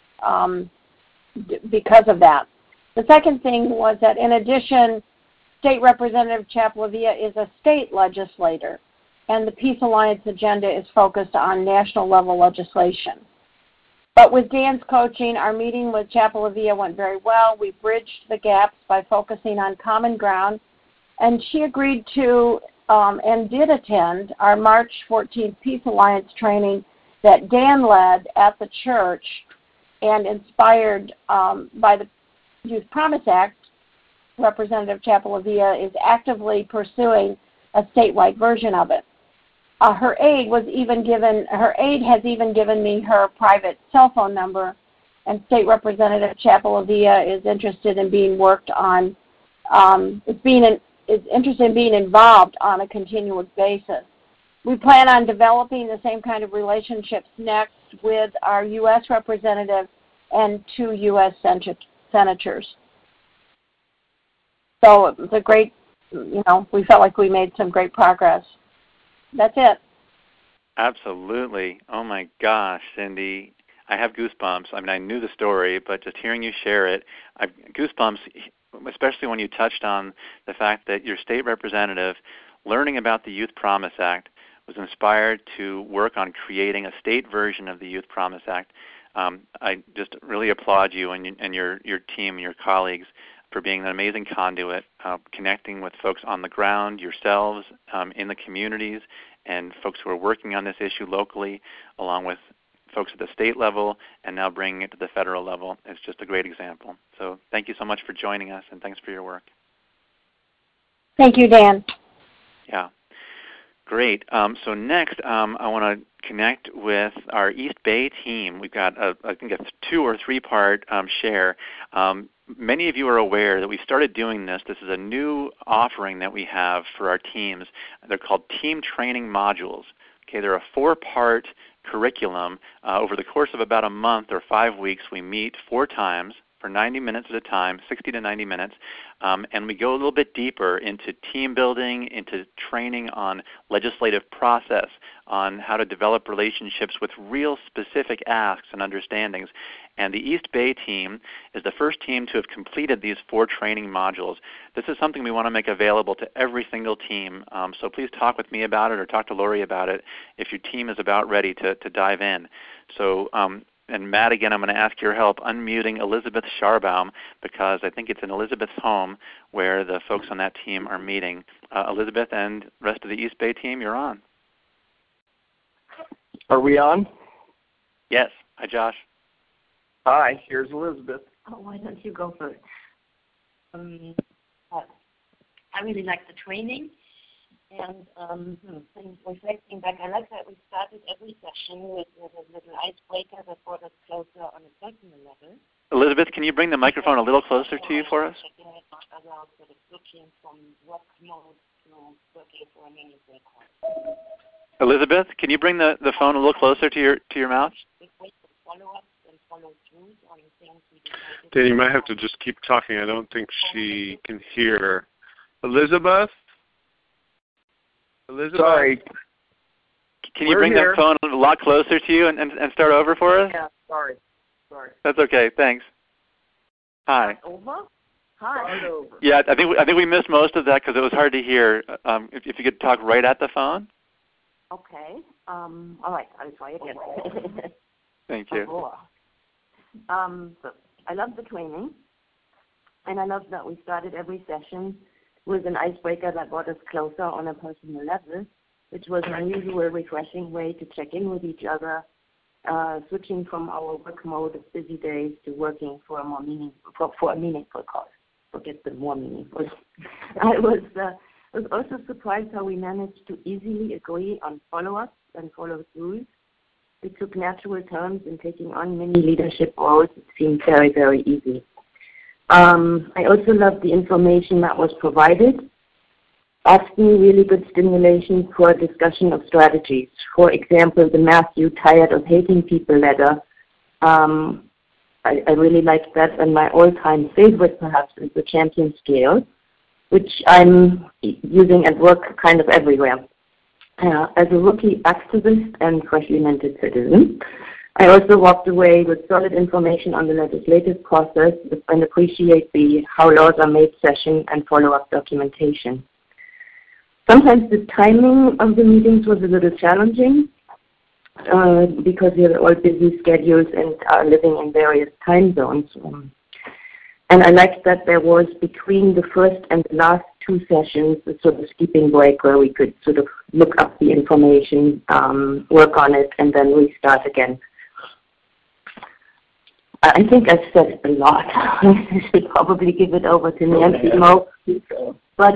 because of that. The second thing was that, in addition, State Representative Chapalavia is a state legislator, and the Peace Alliance agenda is focused on national level legislation. But with Dan's coaching, our meeting with Chapalavia went very well. We bridged the gaps by focusing on common ground, and she agreed to and did attend our March 14th Peace Alliance training that Dan led at the church, and inspired by the Youth Promise Act. Representative Chapalavia is actively pursuing a statewide version of it. Her aide has even given me her private cell phone number, and State Representative Chapalavia is interested in being worked on. Is interested in being involved on a continuous basis. We plan on developing the same kind of relationships next with our U.S. representative and two U.S. senators. So it was a great, we felt like we made some great progress. That's it. Absolutely. Oh my gosh, Cindy. I have goosebumps. I mean, I knew the story, but just hearing you share it, I've goosebumps, especially when you touched on the fact that your state representative, learning about the Youth Promise Act, was inspired to work on creating a state version of the Youth Promise Act. I just really applaud you and your team and your colleagues for being an amazing conduit, connecting with folks on the ground, yourselves, in the communities, and folks who are working on this issue locally, along with folks at the state level, and now bringing it to the federal level. It's just a great example. So thank you so much for joining us, and thanks for your work. Thank you, Dan. Yeah. Great. So next, I want to connect with our East Bay team. We've got, I think, a 2 or 3 part share. Many of you are aware that we started doing this. This is a new offering that we have for our teams. They're called Team Training Modules. Okay, they're a 4-part curriculum. Over the course of about a month or 5 weeks, we meet 4 times for 90 minutes at a time, 60 to 90 minutes, and we go a little bit deeper into team building, into training on legislative process, on how to develop relationships with real specific asks and understandings. And the East Bay team is the first team to have completed these 4 training modules. This is something we want to make available to every single team, so please talk with me about it or talk to Lori about it if your team is about ready to dive in. So, and Matt, again, I'm going to ask your help unmuting Elizabeth Scharbaum, because I think it's in Elizabeth's home where the folks on that team are meeting. Elizabeth and the rest of the East Bay team, you're on. Are we on? Yes. Hi, Josh. Hi, here's Elizabeth. Oh, why don't you go first? I really like the training. And reflecting back, I like that we started every session with a little icebreaker that brought us closer on a personal level. Elizabeth, can you bring the microphone a little closer to you for us? About sort of switching from work mode to working for a meaningful cause. Elizabeth, can you bring the phone a little closer to your mouth? Follow-ups and follow-throughs on things we decided. Dan, you might have to just keep talking. I don't think she can hear. Elizabeth? Sorry. Can you bring that phone a lot closer to you and start over for us? Yeah, sorry. That's okay. Thanks. Hi. Over? Hi. Start over. Yeah, I think we missed most of that because it was hard to hear. If you could talk right at the phone. Okay. All right. I'll try again. Thank you. So I love the training, and I love that we started every session with an icebreaker that brought us closer on a personal level, which was an unusual, refreshing way to check in with each other, switching from our work mode of busy days to working for a more meaningful cause. Forget the more meaningful. I was also surprised how we managed to easily agree on follow-ups and follow-throughs. We took natural turns in taking on many leadership roles. It seemed very, very easy. I also loved the information that was provided, often really good stimulation for a discussion of strategies. For example, the Matthew Tired of Hating People letter. I really liked that, and my all-time favorite perhaps is the Champion Scale, which I'm using at work kind of everywhere. As a rookie activist and freshly minted citizen, I also walked away with solid information on the legislative process and appreciate the how laws are made session and follow-up documentation. Sometimes the timing of the meetings was a little challenging because we have all busy schedules and are living in various time zones. And I liked that there was between the first and the last 2 sessions a sort of skipping break where we could sort of look up the information, work on it, and then restart again. I think I've said a lot. I should probably give it over to Nancy Mo. But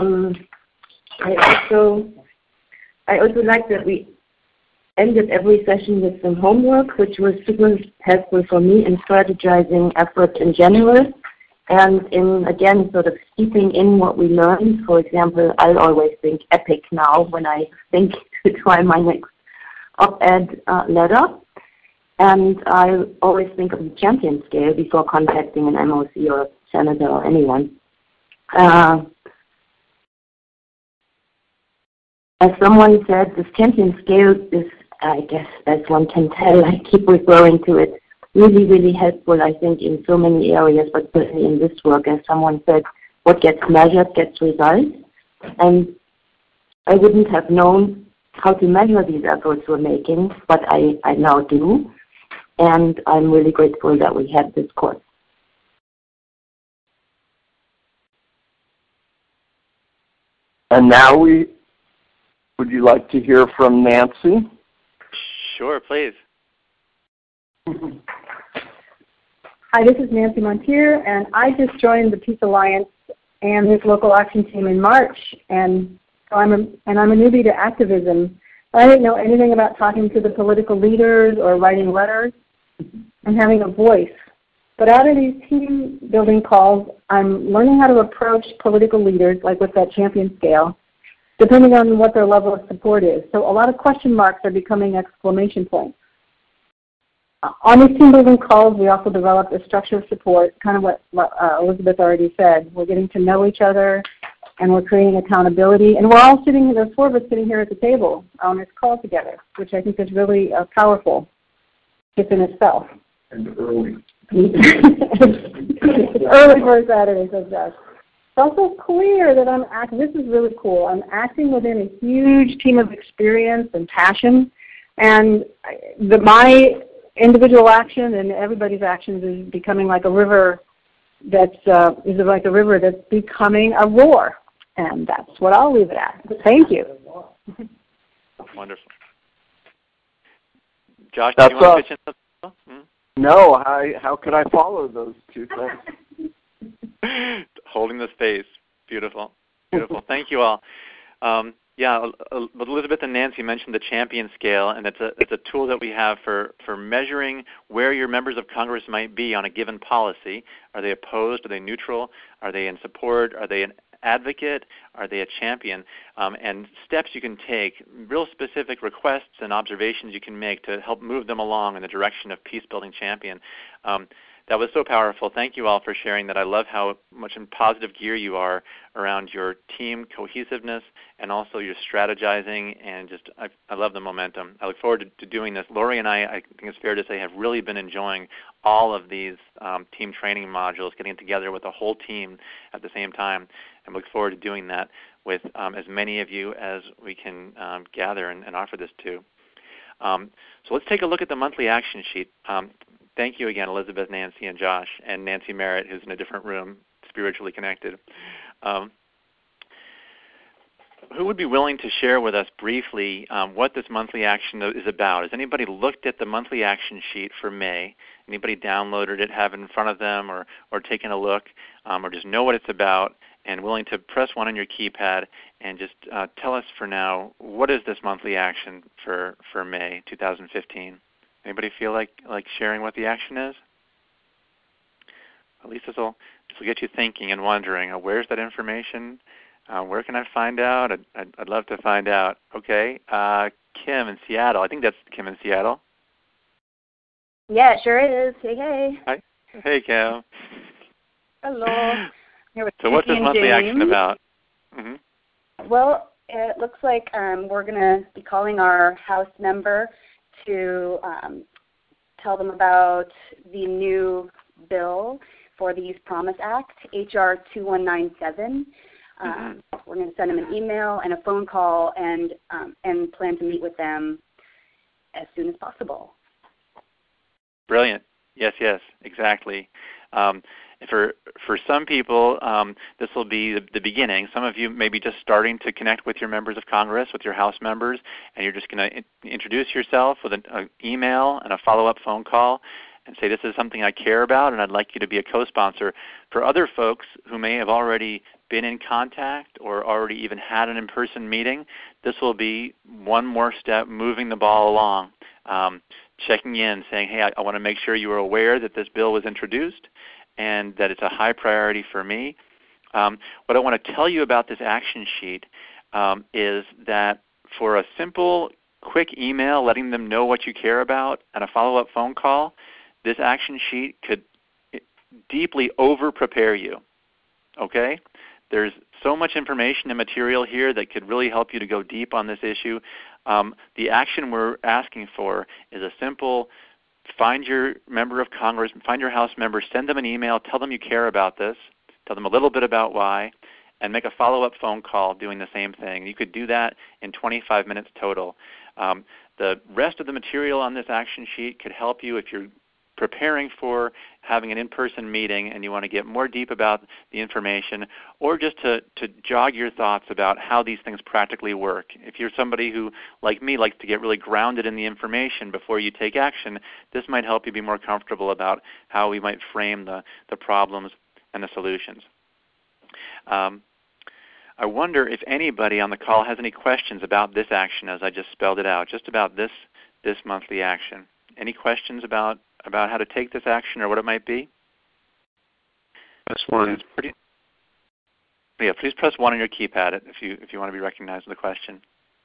I also like that we ended every session with some homework, which was super helpful for me in strategizing efforts in general and in, again, sort of keeping in what we learned. For example, I'll always think EPIC now when I think to try my next op-ed letter. And I always think of the Champion Scale before contacting an MOC or a senator or anyone. As someone said, this Champion Scale is, I guess, as one can tell, I keep referring to it, really, really helpful, I think, in so many areas, but certainly in this work. As someone said, what gets measured gets results. And I wouldn't have known how to measure these efforts we're making, but I now do. and I'm really grateful that we had this course. And now would you like to hear from Nancy? Sure, please. Hi, this is Nancy Montier, and I just joined the Peace Alliance and this local action team in March, and so I'm a newbie to activism. I didn't know anything about talking to the political leaders or writing letters and having a voice. But out of these team building calls, I'm learning how to approach political leaders, like with that champion scale, depending on what their level of support is. So a lot of question marks are becoming exclamation points. On these team building calls, we also developed a structure of support, kind of what Elizabeth already said. We're getting to know each other, and we're creating accountability. And we're all sitting, there's 4 of us sitting here at the table on this call together, which I think is really powerful just in itself. And early. It's early for a Saturday, says Josh. It's also clear that I'm acting, this is really cool, I'm acting within a huge team of experience and passion, and my individual action and everybody's actions is becoming like a river that's becoming a roar, and that's what I'll leave it at. Thank you. Wonderful. Josh, do you want to pitch in something? No, how could I follow those 2 things? Holding the space. Beautiful. Beautiful. Thank you all. Yeah, Elizabeth and Nancy mentioned the champion scale, and it's a tool that we have for measuring where your members of Congress might be on a given policy. Are they opposed? Are they neutral? Are they in support? Are they an advocate? Are they a champion? And steps you can take, real specific requests and observations you can make to help move them along in the direction of peace-building champion. That was so powerful. Thank you all for sharing that. I love how much in positive gear you are around your team cohesiveness and also your strategizing, and just I love the momentum. I look forward to doing this. Lori and I think it's fair to say, have really been enjoying all of these team training modules, getting together with the whole team at the same time, and look forward to doing that with as many of you as we can gather and offer this to. So let's take a look at the monthly action sheet. Thank you again, Elizabeth, Nancy, and Josh, and Nancy Merritt, who's in a different room, spiritually connected. Who would be willing to share with us briefly what this monthly action is about? Has anybody looked at the monthly action sheet for May? Anybody downloaded it, have it in front of them, or taken a look, or just know what it's about, and willing to press 1 on your keypad and just tell us for now, what is this monthly action for May 2015? Anybody feel like sharing what the action is? At least this will get you thinking and wondering, where's that information? Where can I find out? I'd love to find out. Okay, Kim in Seattle. I think that's Kim in Seattle. Yeah, it sure is. Hey, hey. Hi. Hey, Kim. Hello. So what's this monthly action about? Mm-hmm. Well, it looks like we're going to be calling our House member to tell them about the new bill for the Youth Promise Act, H.R. 2197. We're going to send them an email and a phone call and plan to meet with them as soon as possible. Brilliant. Yes, exactly. For some people, this will be the beginning. Some of you may be just starting to connect with your members of Congress, with your House members, and you're just going to introduce yourself with an email and a follow-up phone call and say, this is something I care about and I'd like you to be a co-sponsor. For other folks who may have already been in contact or already even had an in-person meeting, this will be one more step moving the ball along, checking in, saying, hey, I want to make sure you are aware that this bill was introduced and that it's a high priority for me. What I want to tell you about this action sheet is that for a simple, quick email letting them know what you care about and a follow-up phone call, this action sheet could deeply over-prepare you. Okay? There's so much information and material here that could really help you to go deep on this issue. The action we're asking for is a simple, find your member of Congress, find your House member, send them an email, tell them you care about this, tell them a little bit about why, and make a follow-up phone call doing the same thing. You could do that in 25 minutes total. The rest of the material on this action sheet could help you if you're preparing for having an in-person meeting and you want to get more deep about the information, or just to jog your thoughts about how these things practically work. If you're somebody who, like me, likes to get really grounded in the information before you take action, this might help you be more comfortable about how we might frame the problems and the solutions. I wonder if anybody on the call has any questions about this action as I just spelled it out, just about this monthly action. Any questions about how to take this action or what it might be? Press 1. Yeah, please press 1 on your keypad if you want to be recognized with a question.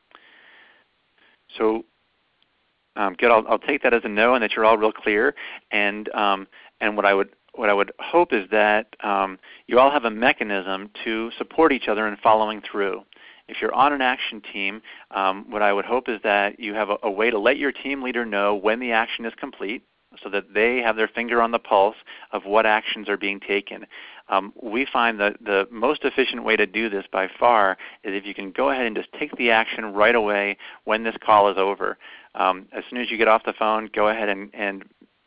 So good. I'll take that as a no, and that you're all real clear. And what I would hope is that you all have a mechanism to support each other in following through. If you're on an action team, what I would hope is that you have a way to let your team leader know when the action is complete, so that they have their finger on the pulse of what actions are being taken. We find that the most efficient way to do this by far is if you can go ahead and just take the action right away when this call is over. As soon as you get off the phone, go ahead and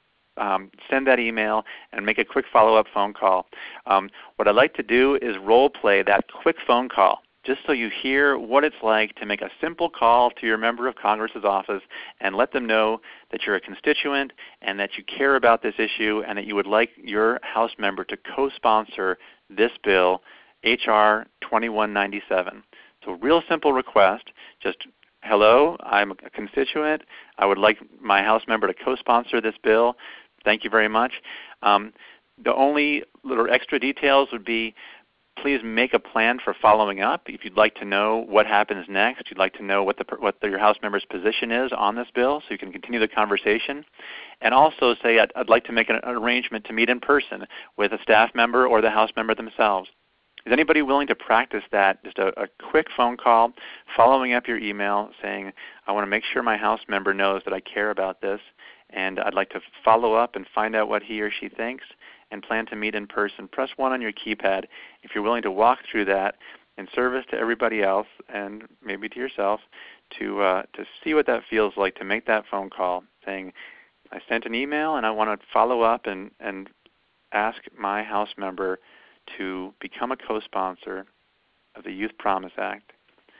send that email and make a quick follow-up phone call. What I'd like to do is role play that quick phone call, just so you hear what it's like to make a simple call to your member of Congress's office and let them know that you're a constituent and that you care about this issue and that you would like your House member to co-sponsor this bill, H.R. 2197. So real simple request, just, hello, I'm a constituent. I would like my House member to co-sponsor this bill. Thank you very much. The only little extra details would be, please make a plan for following up. If you'd like to know what happens next, you'd like to know what your House member's position is on this bill so you can continue the conversation. And also say, I'd like to make an arrangement to meet in person with a staff member or the House member themselves. Is anybody willing to practice that? Just a quick phone call, following up your email, saying, I want to make sure my House member knows that I care about this, and I'd like to follow up and find out what he or she thinks, and plan to meet in person. Press 1 on your keypad if you're willing to walk through that in service to everybody else and maybe to yourself to see what that feels like to make that phone call saying, I sent an email and I want to follow up and ask my House member to become a co-sponsor of the Youth Promise Act.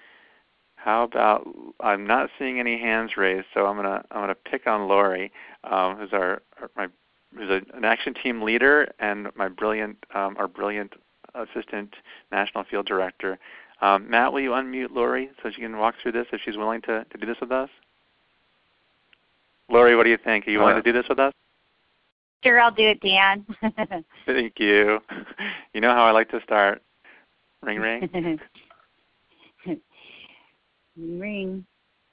How about, I'm not seeing any hands raised, so I'm gonna pick on Lori, who's who's an action team leader and our brilliant assistant national field director. Matt, will you unmute Lori so she can walk through this if she's willing to do this with us? Lori, what do you think? Are you willing to do this with us? Sure, I'll do it, Dan. Thank you. You know how I like to start. Ring, ring. Ring.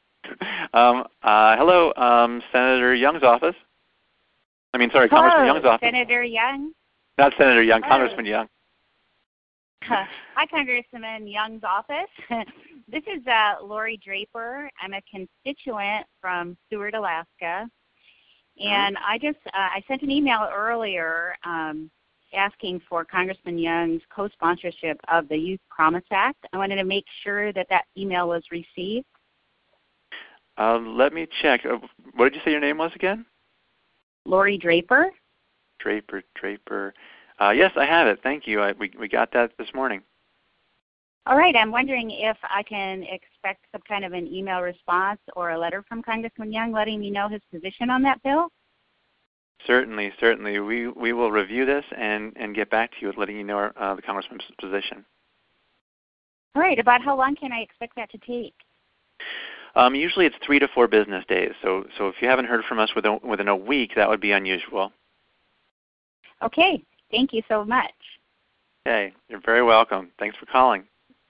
Hello, Senator Young's office. Congressman Young's office. Senator Young? Not Senator Young, Congressman Young. Hi, Congressman Young's office. This is Lori Draper. I'm a constituent from Seward, Alaska. And I sent an email earlier asking for Congressman Young's co-sponsorship of the Youth Promise Act. I wanted to make sure that email was received. Let me check. What did you say your name was again? Lori Draper. Draper. Yes, I have it. Thank you. We got that this morning. All right. I'm wondering if I can expect some kind of an email response or a letter from Congressman Young letting me know his position on that bill? Certainly. We will review this and get back to you with letting you know the Congressman's position. All right. About how long can I expect that to take? Usually it's 3 to 4 business days. So if you haven't heard from us within a week, that would be unusual. Okay. Thank you so much. Okay. You're very welcome. Thanks for calling.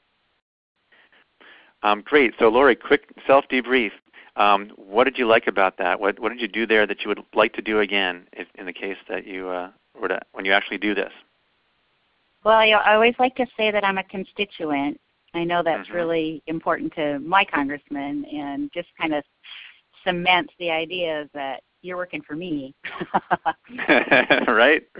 Great. So Lori, quick self-debrief. What did you like about that? What did you do there that you would like to do again in the case that you when you actually do this? Well, I always like to say that I'm a constituent. I know that's really important to my congressman, and just kind of cements the idea that you're working for me. Right.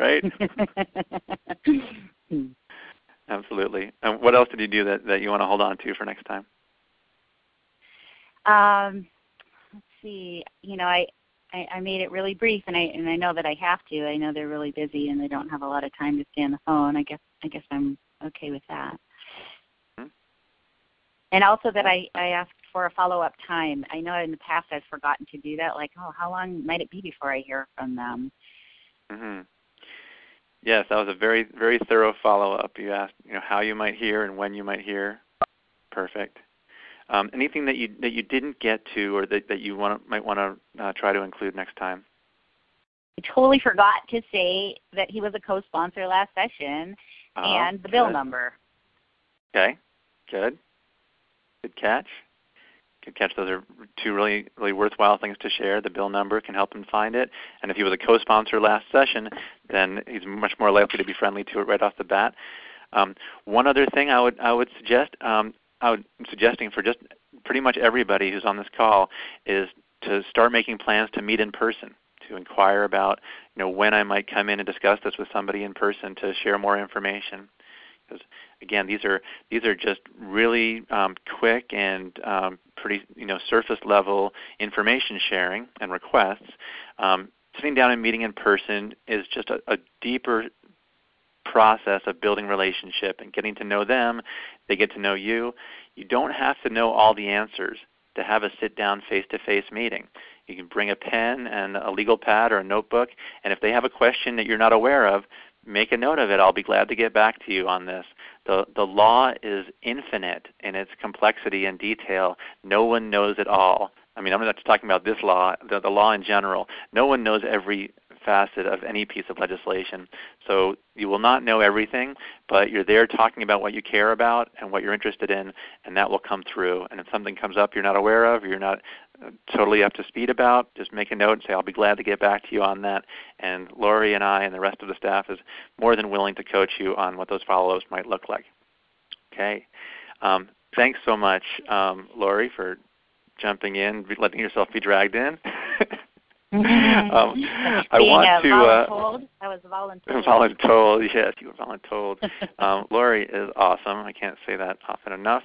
Absolutely. And what else did you do that you want to hold on to for next time? Let's see. I made it really brief, and I know that I have to. I know they're really busy and they don't have a lot of time to stay on the phone. I guess I'm okay with that. Mm-hmm. And also that I asked for a follow-up time. I know in the past I've forgotten to do that. Like, how long might it be before I hear from them? Mm-hmm. Yes, that was a very, very thorough follow-up. You asked, how you might hear and when you might hear. Perfect. Anything that you didn't get to, or that you might want to try to include next time? I totally forgot to say that he was a co-sponsor last session, and the bill number. Okay, good. Good catch. Good catch. Those are two really, really worthwhile things to share. The bill number can help him find it. And if he was a co-sponsor last session, then he's much more likely to be friendly to it right off the bat. One other thing I would suggest, I'm suggesting for just pretty much everybody who's on this call, is to start making plans to meet in person, to inquire about when I might come in and discuss this with somebody in person to share more information. Because again, these are just really quick and pretty surface level information sharing and requests. Sitting down and meeting in person is just a deeper process of building relationship and getting to know them. They get to know you. You don't have to know all the answers to have a sit-down face-to-face meeting. You can bring a pen and a legal pad or a notebook, and if they have a question that you're not aware of, make a note of it. I'll be glad to get back to you on this. The law is infinite in its complexity and detail. No one knows it all. I mean, I'm not just talking about this law, the law in general. No one knows every facet of any piece of legislation. So you will not know everything, but you're there talking about what you care about and what you're interested in, and that will come through. And if something comes up you're not aware of, or you're not totally up to speed about, just make a note and say, I'll be glad to get back to you on that. And Lori and I and the rest of the staff is more than willing to coach you on what those follow-ups might look like. Okay. Thanks so much, Lori, for jumping in, letting yourself be dragged in. I was voluntold. Voluntold, yes, you were voluntold. Lori is awesome. I can't say that often enough.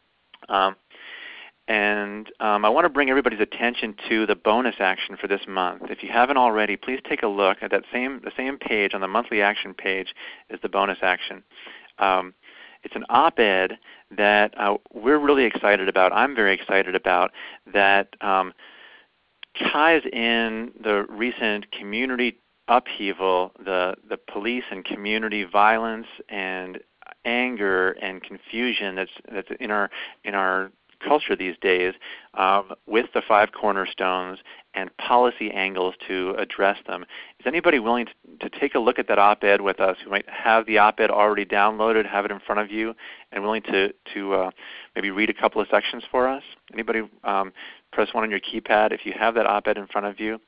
And I want to bring everybody's attention to the bonus action for this month. If you haven't already, please take a look at the same page. On the monthly action page is the bonus action. It's an op-ed that we're really excited about. I'm very excited about, that ties in the recent community upheaval, the police and community violence and anger and confusion that's in our culture these days, with the 5 cornerstones and policy angles to address them. Is anybody willing to take a look at that op-ed with us, who might have the op-ed already downloaded, have it in front of you, and willing to maybe read a couple of sections for us? Anybody? Press 1 on your keypad if you have that op-ed in front of you.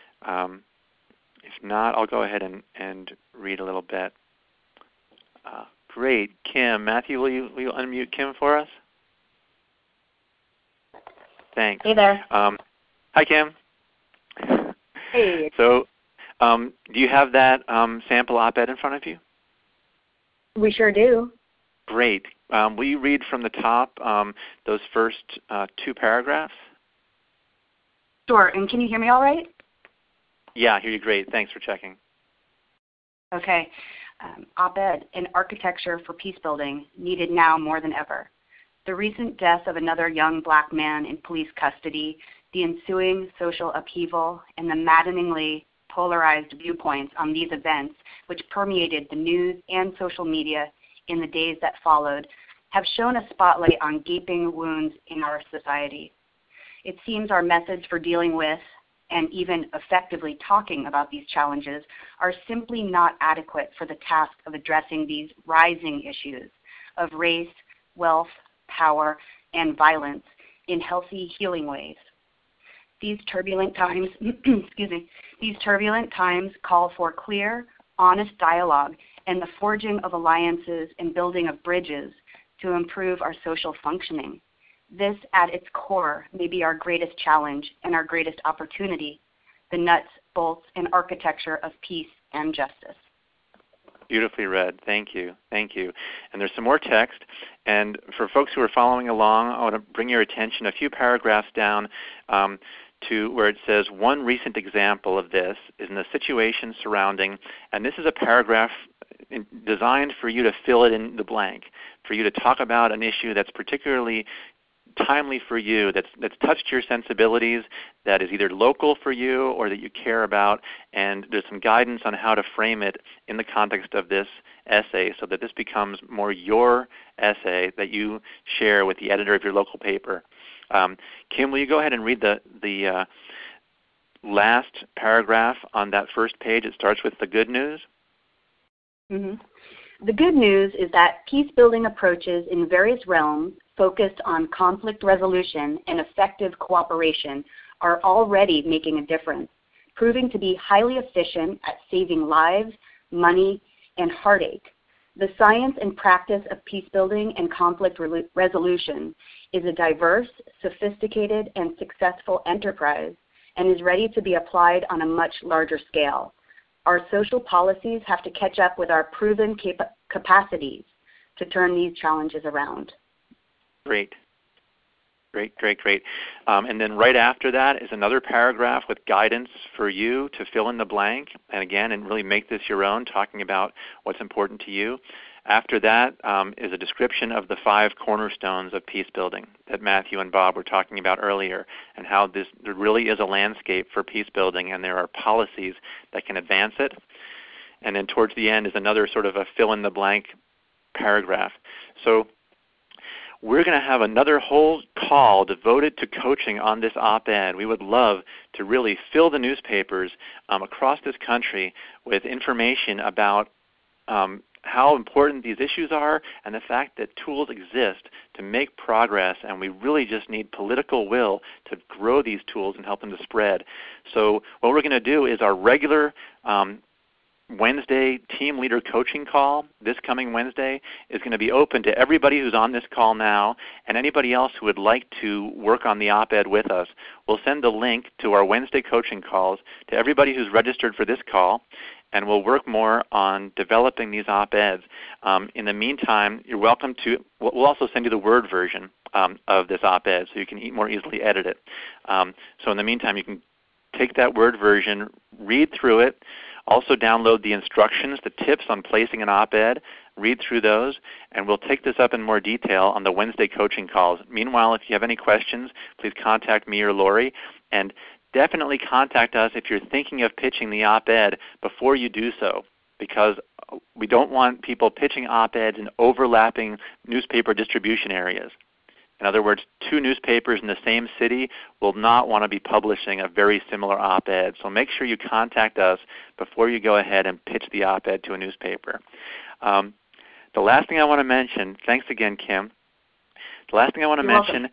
If not, I'll go ahead and read a little bit. Great. Kim, Matthew, will you unmute Kim for us? Thanks. Hey there. Hi, Kim. Hey. So do you have that sample op-ed in front of you? We sure do. Great. Will you read from the top those first 2 paragraphs? Sure. And can you hear me all right? Yeah, I hear you great. Thanks for checking. Okay. Op-ed, an architecture for peace building, needed now more than ever. The recent death of another young black man in police custody, the ensuing social upheaval, and the maddeningly polarized viewpoints on these events, which permeated the news and social media in the days that followed, have shown a spotlight on gaping wounds in our society. It seems our methods for dealing with and even effectively talking about these challenges are simply not adequate for the task of addressing these rising issues of race, wealth, power, and violence in healthy, healing ways. These turbulent times, these turbulent times call for clear, honest dialogue and the forging of alliances and building of bridges to improve our social functioning. This, at its core, may be our greatest challenge and our greatest opportunity, the nuts, bolts, and architecture of peace and justice. Beautifully read. Thank you. Thank you. And there's some more text. And for folks who are following along, I want to bring your attention a few paragraphs down to where it says, one recent example of this is in the situation surrounding, and this is a paragraph designed for you to fill it in the blank, for you to talk about an issue that's particularly timely for you, that's touched your sensibilities, that is either local for you or that you care about, and there's some guidance on how to frame it in the context of this essay so that this becomes more your essay that you share with the editor of your local paper. Kim, will you go ahead and read the last paragraph on that first page? It starts with the good news. Mm-hmm. The good news is that peace-building approaches in various realms focused on conflict resolution and effective cooperation are already making a difference, proving to be highly efficient at saving lives, money, and heartache. The science and practice of peace-building and conflict resolution is a diverse, sophisticated, and successful enterprise and is ready to be applied on a much larger scale. Our social policies have to catch up with our proven capacities to turn these challenges around. Great. And then right after that is another paragraph with guidance for you to fill in the blank, and again, and really make this your own, talking about what's important to you. After that is a description of the 5 cornerstones of peace building that Matthew and Bob were talking about earlier, and how there really is a landscape for peace building, and there are policies that can advance it. And then towards the end is another sort of a fill-in-the-blank paragraph. So we're going to have another whole call devoted to coaching on this op-ed. We would love to really fill the newspapers across this country with information about how important these issues are and the fact that tools exist to make progress, and we really just need political will to grow these tools and help them to spread. So what we're going to do is our regular Wednesday team leader coaching call this coming Wednesday is going to be open to everybody who's on this call now and anybody else who would like to work on the op-ed with us. We'll send the link to our Wednesday coaching calls to everybody who's registered for this call, and we'll work more on developing these op-eds. In the meantime, you're welcome to, we'll also send you the Word version of this op-ed so you can more easily edit it. So in the meantime, you can take that Word version, read through it, also download the instructions, the tips on placing an op-ed, read through those, and we'll take this up in more detail on the Wednesday coaching calls. Meanwhile, if you have any questions, please contact me or Lori, and definitely contact us if you're thinking of pitching the op-ed before you do so, because we don't want people pitching op-eds in overlapping newspaper distribution areas. In other words, 2 newspapers in the same city will not want to be publishing a very similar op-ed. So make sure you contact us before you go ahead and pitch the op-ed to a newspaper. The last thing I want to mention, thanks again, Kim. The last thing I want to mention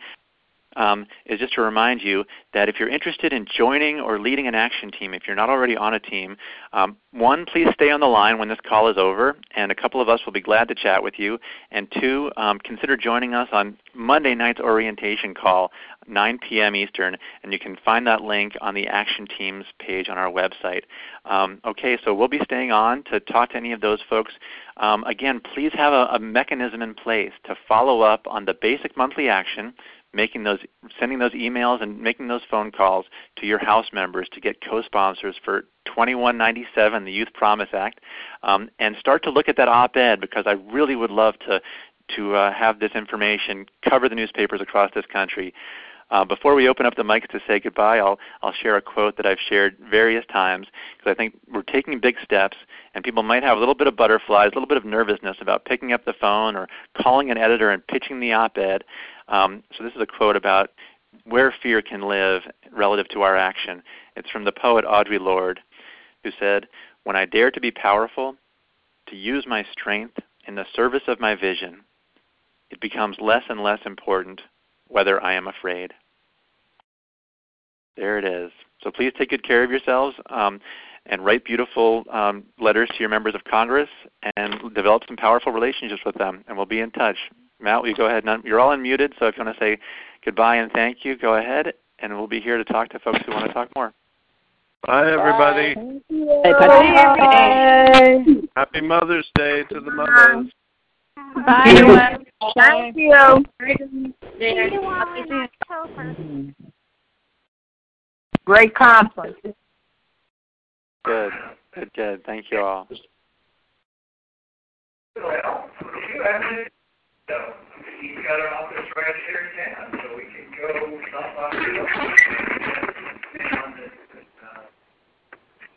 is just to remind you that if you're interested in joining or leading an action team, if you're not already on a team, 1, please stay on the line when this call is over, and a couple of us will be glad to chat with you. And 2, consider joining us on Monday night's orientation call, 9 p.m. Eastern, and you can find that link on the Action Teams page on our website. Okay, so we'll be staying on to talk to any of those folks. Again, please have a mechanism in place to follow up on the basic monthly action, sending those emails and making those phone calls to your House members to get co-sponsors for 2197, the Youth Promise Act, and start to look at that op-ed, because I really would love to have this information cover the newspapers across this country. Before we open up the mics to say goodbye, I'll share a quote that I've shared various times, because I think we're taking big steps, and people might have a little bit of butterflies, a little bit of nervousness about picking up the phone or calling an editor and pitching the op-ed. So this is a quote about where fear can live relative to our action. It's from the poet Audre Lorde, who said, "When I dare to be powerful, to use my strength in the service of my vision, it becomes less and less important whether I am afraid." There it is. So please take good care of yourselves and write beautiful letters to your members of Congress and develop some powerful relationships with them, and we'll be in touch. Matt, will you go ahead? You're all unmuted, so if you want to say goodbye and thank you, go ahead, and we'll be here to talk to folks who want to talk more. Bye, everybody. Bye. Happy Mother's Day to the mothers. Bye, everyone. Thank you. See you on October. Great conference. Good. Thank you all. Well, he's got an office right here in town, so we can go stop by.